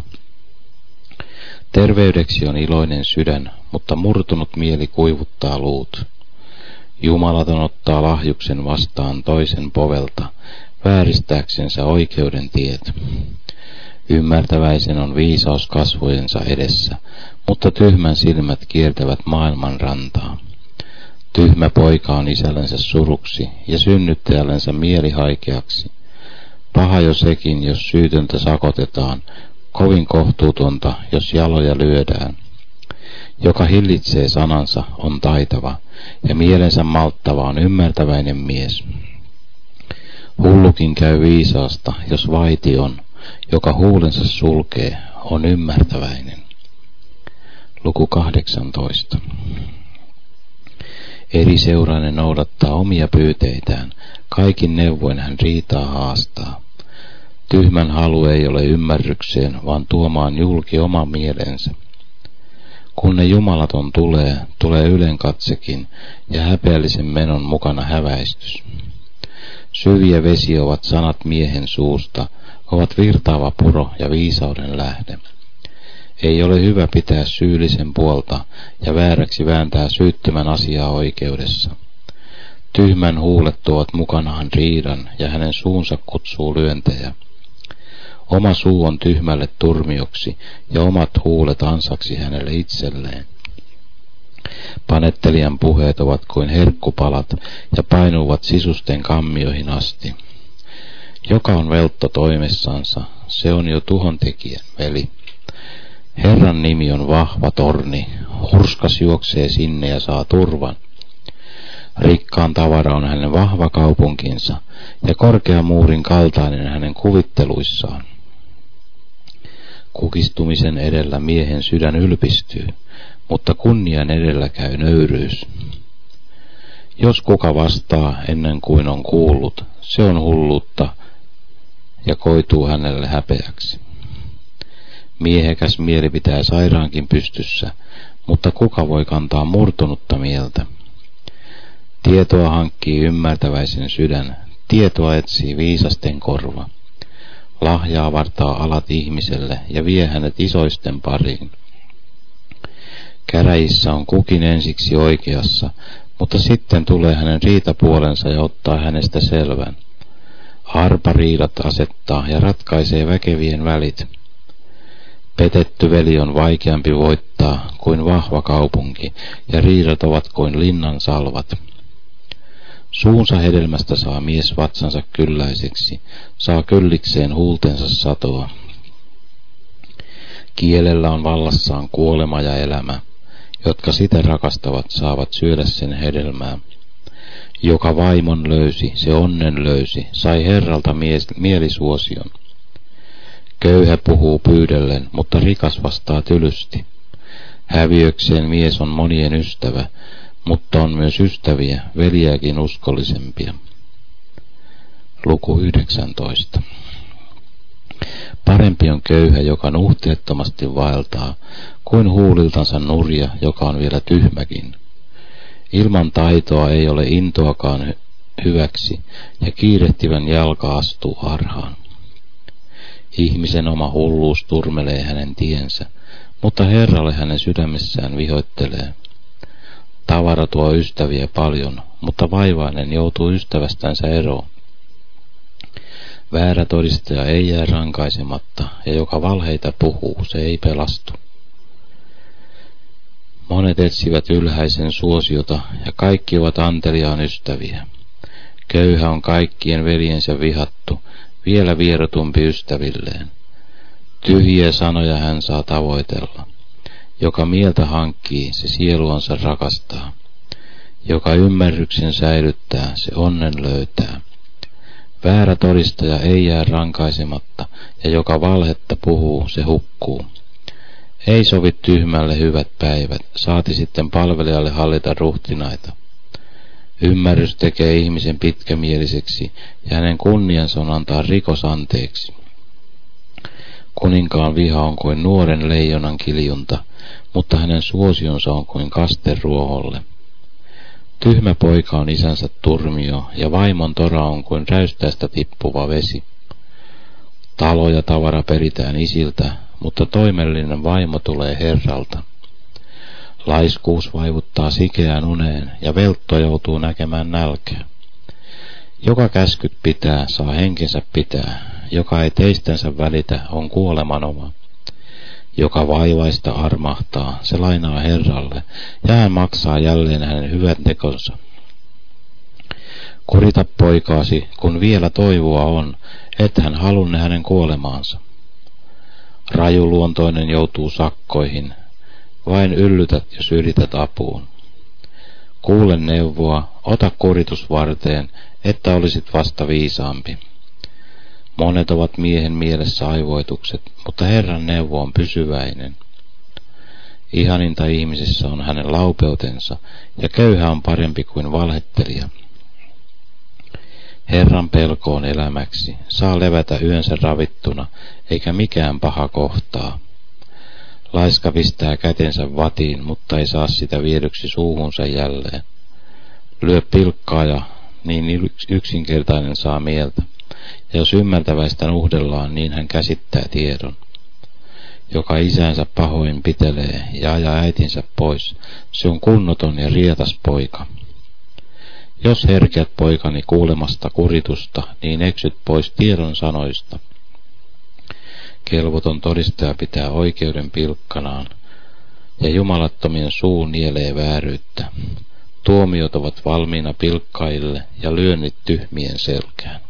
Terveydeksi on iloinen sydän, mutta murtunut mieli kuivuttaa luut. Jumalaton ottaa lahjuksen vastaan toisen povelta, vääristääksensä oikeuden tiet. Ymmärtäväisen on viisaus kasvojensa edessä, mutta tyhmän silmät kiertävät maailman rantaa. Tyhmä poika on isällensä suruksi ja synnyttäjällensä mielihaikeaksi. Paha jo sekin, jos syytöntä sakotetaan, kovin kohtuutonta, jos jaloja lyödään. Joka hillitsee sanansa, on taitava, ja mielensä malttava on ymmärtäväinen mies. Hullukin käy viisaasta, jos vaiti on, joka huulensa sulkee, on ymmärtäväinen. Luku 18. Eri seurainen noudattaa omia pyyteitään, kaikin neuvoin hän riitaa haastaa. Tyhmän halu ei ole ymmärrykseen, vaan tuomaan julki oma mielensä. Kun ne jumalaton tulee ylenkatsekin, ja häpeällisen menon mukana häväistys. Syviä vesi ovat sanat miehen suusta, ovat virtaava puro ja viisauden lähde. Ei ole hyvä pitää syyllisen puolta ja vääräksi vääntää syyttömän asiaa oikeudessa. Tyhmän huulet tuovat mukanaan riidan ja hänen suunsa kutsuu lyöntejä. Oma suu on tyhmälle turmioksi ja omat huulet ansaksi hänelle itselleen. Panettelijan puheet ovat kuin herkkupalat ja painuvat sisusten kammioihin asti. Joka on veltto toimessansa, se on jo tuhontekijän veli. Herran nimi on vahva torni, hurskas juoksee sinne ja saa turvan. Rikkaan tavara on hänen vahva kaupunkinsa ja korkea muurin kaltainen hänen kuvitteluissaan. Kukistumisen edellä miehen sydän ylpistyy, mutta kunnian edellä käy nöyryys. Jos kuka vastaa ennen kuin on kuullut, se on hulluutta ja koituu hänelle häpeäksi. Miehekäs mieli pitää sairaankin pystyssä, mutta kuka voi kantaa murtunutta mieltä? Tietoa hankkii ymmärtäväisen sydän, tietoa etsii viisasten korva. Lahjaa vartaa alat ihmiselle ja vie hänet isoisten pariin. Käräjissä on kukin ensiksi oikeassa, mutta sitten tulee hänen riitapuolensa ja ottaa hänestä selvän. Arpa riidat asettaa ja ratkaisee väkevien välit. Petetty veli on vaikeampi voittaa kuin vahva kaupunki, ja riidat ovat kuin linnan salvat. Suunsa hedelmästä saa mies vatsansa kylläiseksi, saa kyllikseen huultensa satoa. Kielellä on vallassaan kuolema ja elämä, jotka sitä rakastavat saavat syödä sen hedelmää. Joka vaimon löysi, se onnen löysi, sai Herralta mielisuosion. Köyhä puhuu pyydellen, mutta rikas vastaa tylysti. Häviökseen mies on monien ystävä, mutta on myös ystäviä, veljiäkin uskollisempia. Luku 19. Parempi on köyhä, joka nuhteettomasti vaeltaa, kuin huuliltansa nurja, joka on vielä tyhmäkin. Ilman taitoa ei ole intoakaan hyväksi, ja kiirehtivän jalka astuu harhaan. Ihmisen oma hulluus turmelee hänen tiensä, mutta Herralle hänen sydämessään vihoittelee. Tavara tuo ystäviä paljon, mutta vaivainen joutuu ystävästänsä eroon. Väärä todistaja ei jää rankaisematta, ja joka valheita puhuu, se ei pelastu. Monet etsivät ylhäisen suosiota, ja kaikki ovat anteliaan ystäviä. Köyhä on kaikkien veljensä vihattu, vielä vierotumpi ystävilleen. Tyhjiä sanoja hän saa tavoitella. Joka mieltä hankkii, se sieluansa rakastaa. Joka ymmärryksen säilyttää, se onnen löytää. Väärä todistaja ei jää rankaisematta, ja joka valhetta puhuu, se hukkuu. Ei sovi tyhmälle hyvät päivät, saati sitten palvelijalle hallita ruhtinaita. Ymmärrys tekee ihmisen pitkämieliseksi, ja hänen kunniansa on antaa rikos anteeksi. Kuninkaan viha on kuin nuoren leijonan kiljunta, mutta hänen suosionsa on kuin kaste ruoholle. Tyhmä poika on isänsä turmio, ja vaimon tora on kuin räystäistä tippuva vesi. Talo ja tavara peritään isiltä, mutta toimellinen vaimo tulee Herralta. Laiskuus vaivuttaa sikeään uneen, ja veltto joutuu näkemään nälkää. Joka käskyt pitää, saa henkensä pitää. Joka ei teistänsä välitä, on kuolemanoma. Joka vaivaista armahtaa, se lainaa Herralle, ja hän maksaa jälleen hänen hyvät tekonsa. Kurita poikaasi, kun vielä toivoa on, et hän halunne hänen kuolemaansa. Rajuluontoinen joutuu sakkoihin, vain yllytät, jos yrität apuun. Kuule neuvoa, ota kuritus varteen, että olisit vasta viisaampi. Monet ovat miehen mielessä aivoitukset, mutta Herran neuvo on pysyväinen. Ihaninta ihmisessä on hänen laupeutensa, ja köyhä on parempi kuin valhettelija. Herran pelko on elämäksi, saa levätä yönsä ravittuna, eikä mikään paha kohtaa. Laiska pistää kätensä vatiin, mutta ei saa sitä viedyksi suuhunsa jälleen. Lyö pilkkaaja, niin yksinkertainen saa mieltä. Ja jos ymmärtäväistä nuhdellaan, niin hän käsittää tiedon. Joka isänsä pahoin pitelee ja ajaa äitinsä pois, se on kunnoton ja rietas poika. Jos herkeät poikani kuulemasta kuritusta, niin eksyt pois tiedon sanoista. Kelvoton todistaja pitää oikeuden pilkkanaan, ja jumalattomien suu nielee vääryyttä. Tuomiot ovat valmiina pilkkaille ja lyönnit tyhmien selkään.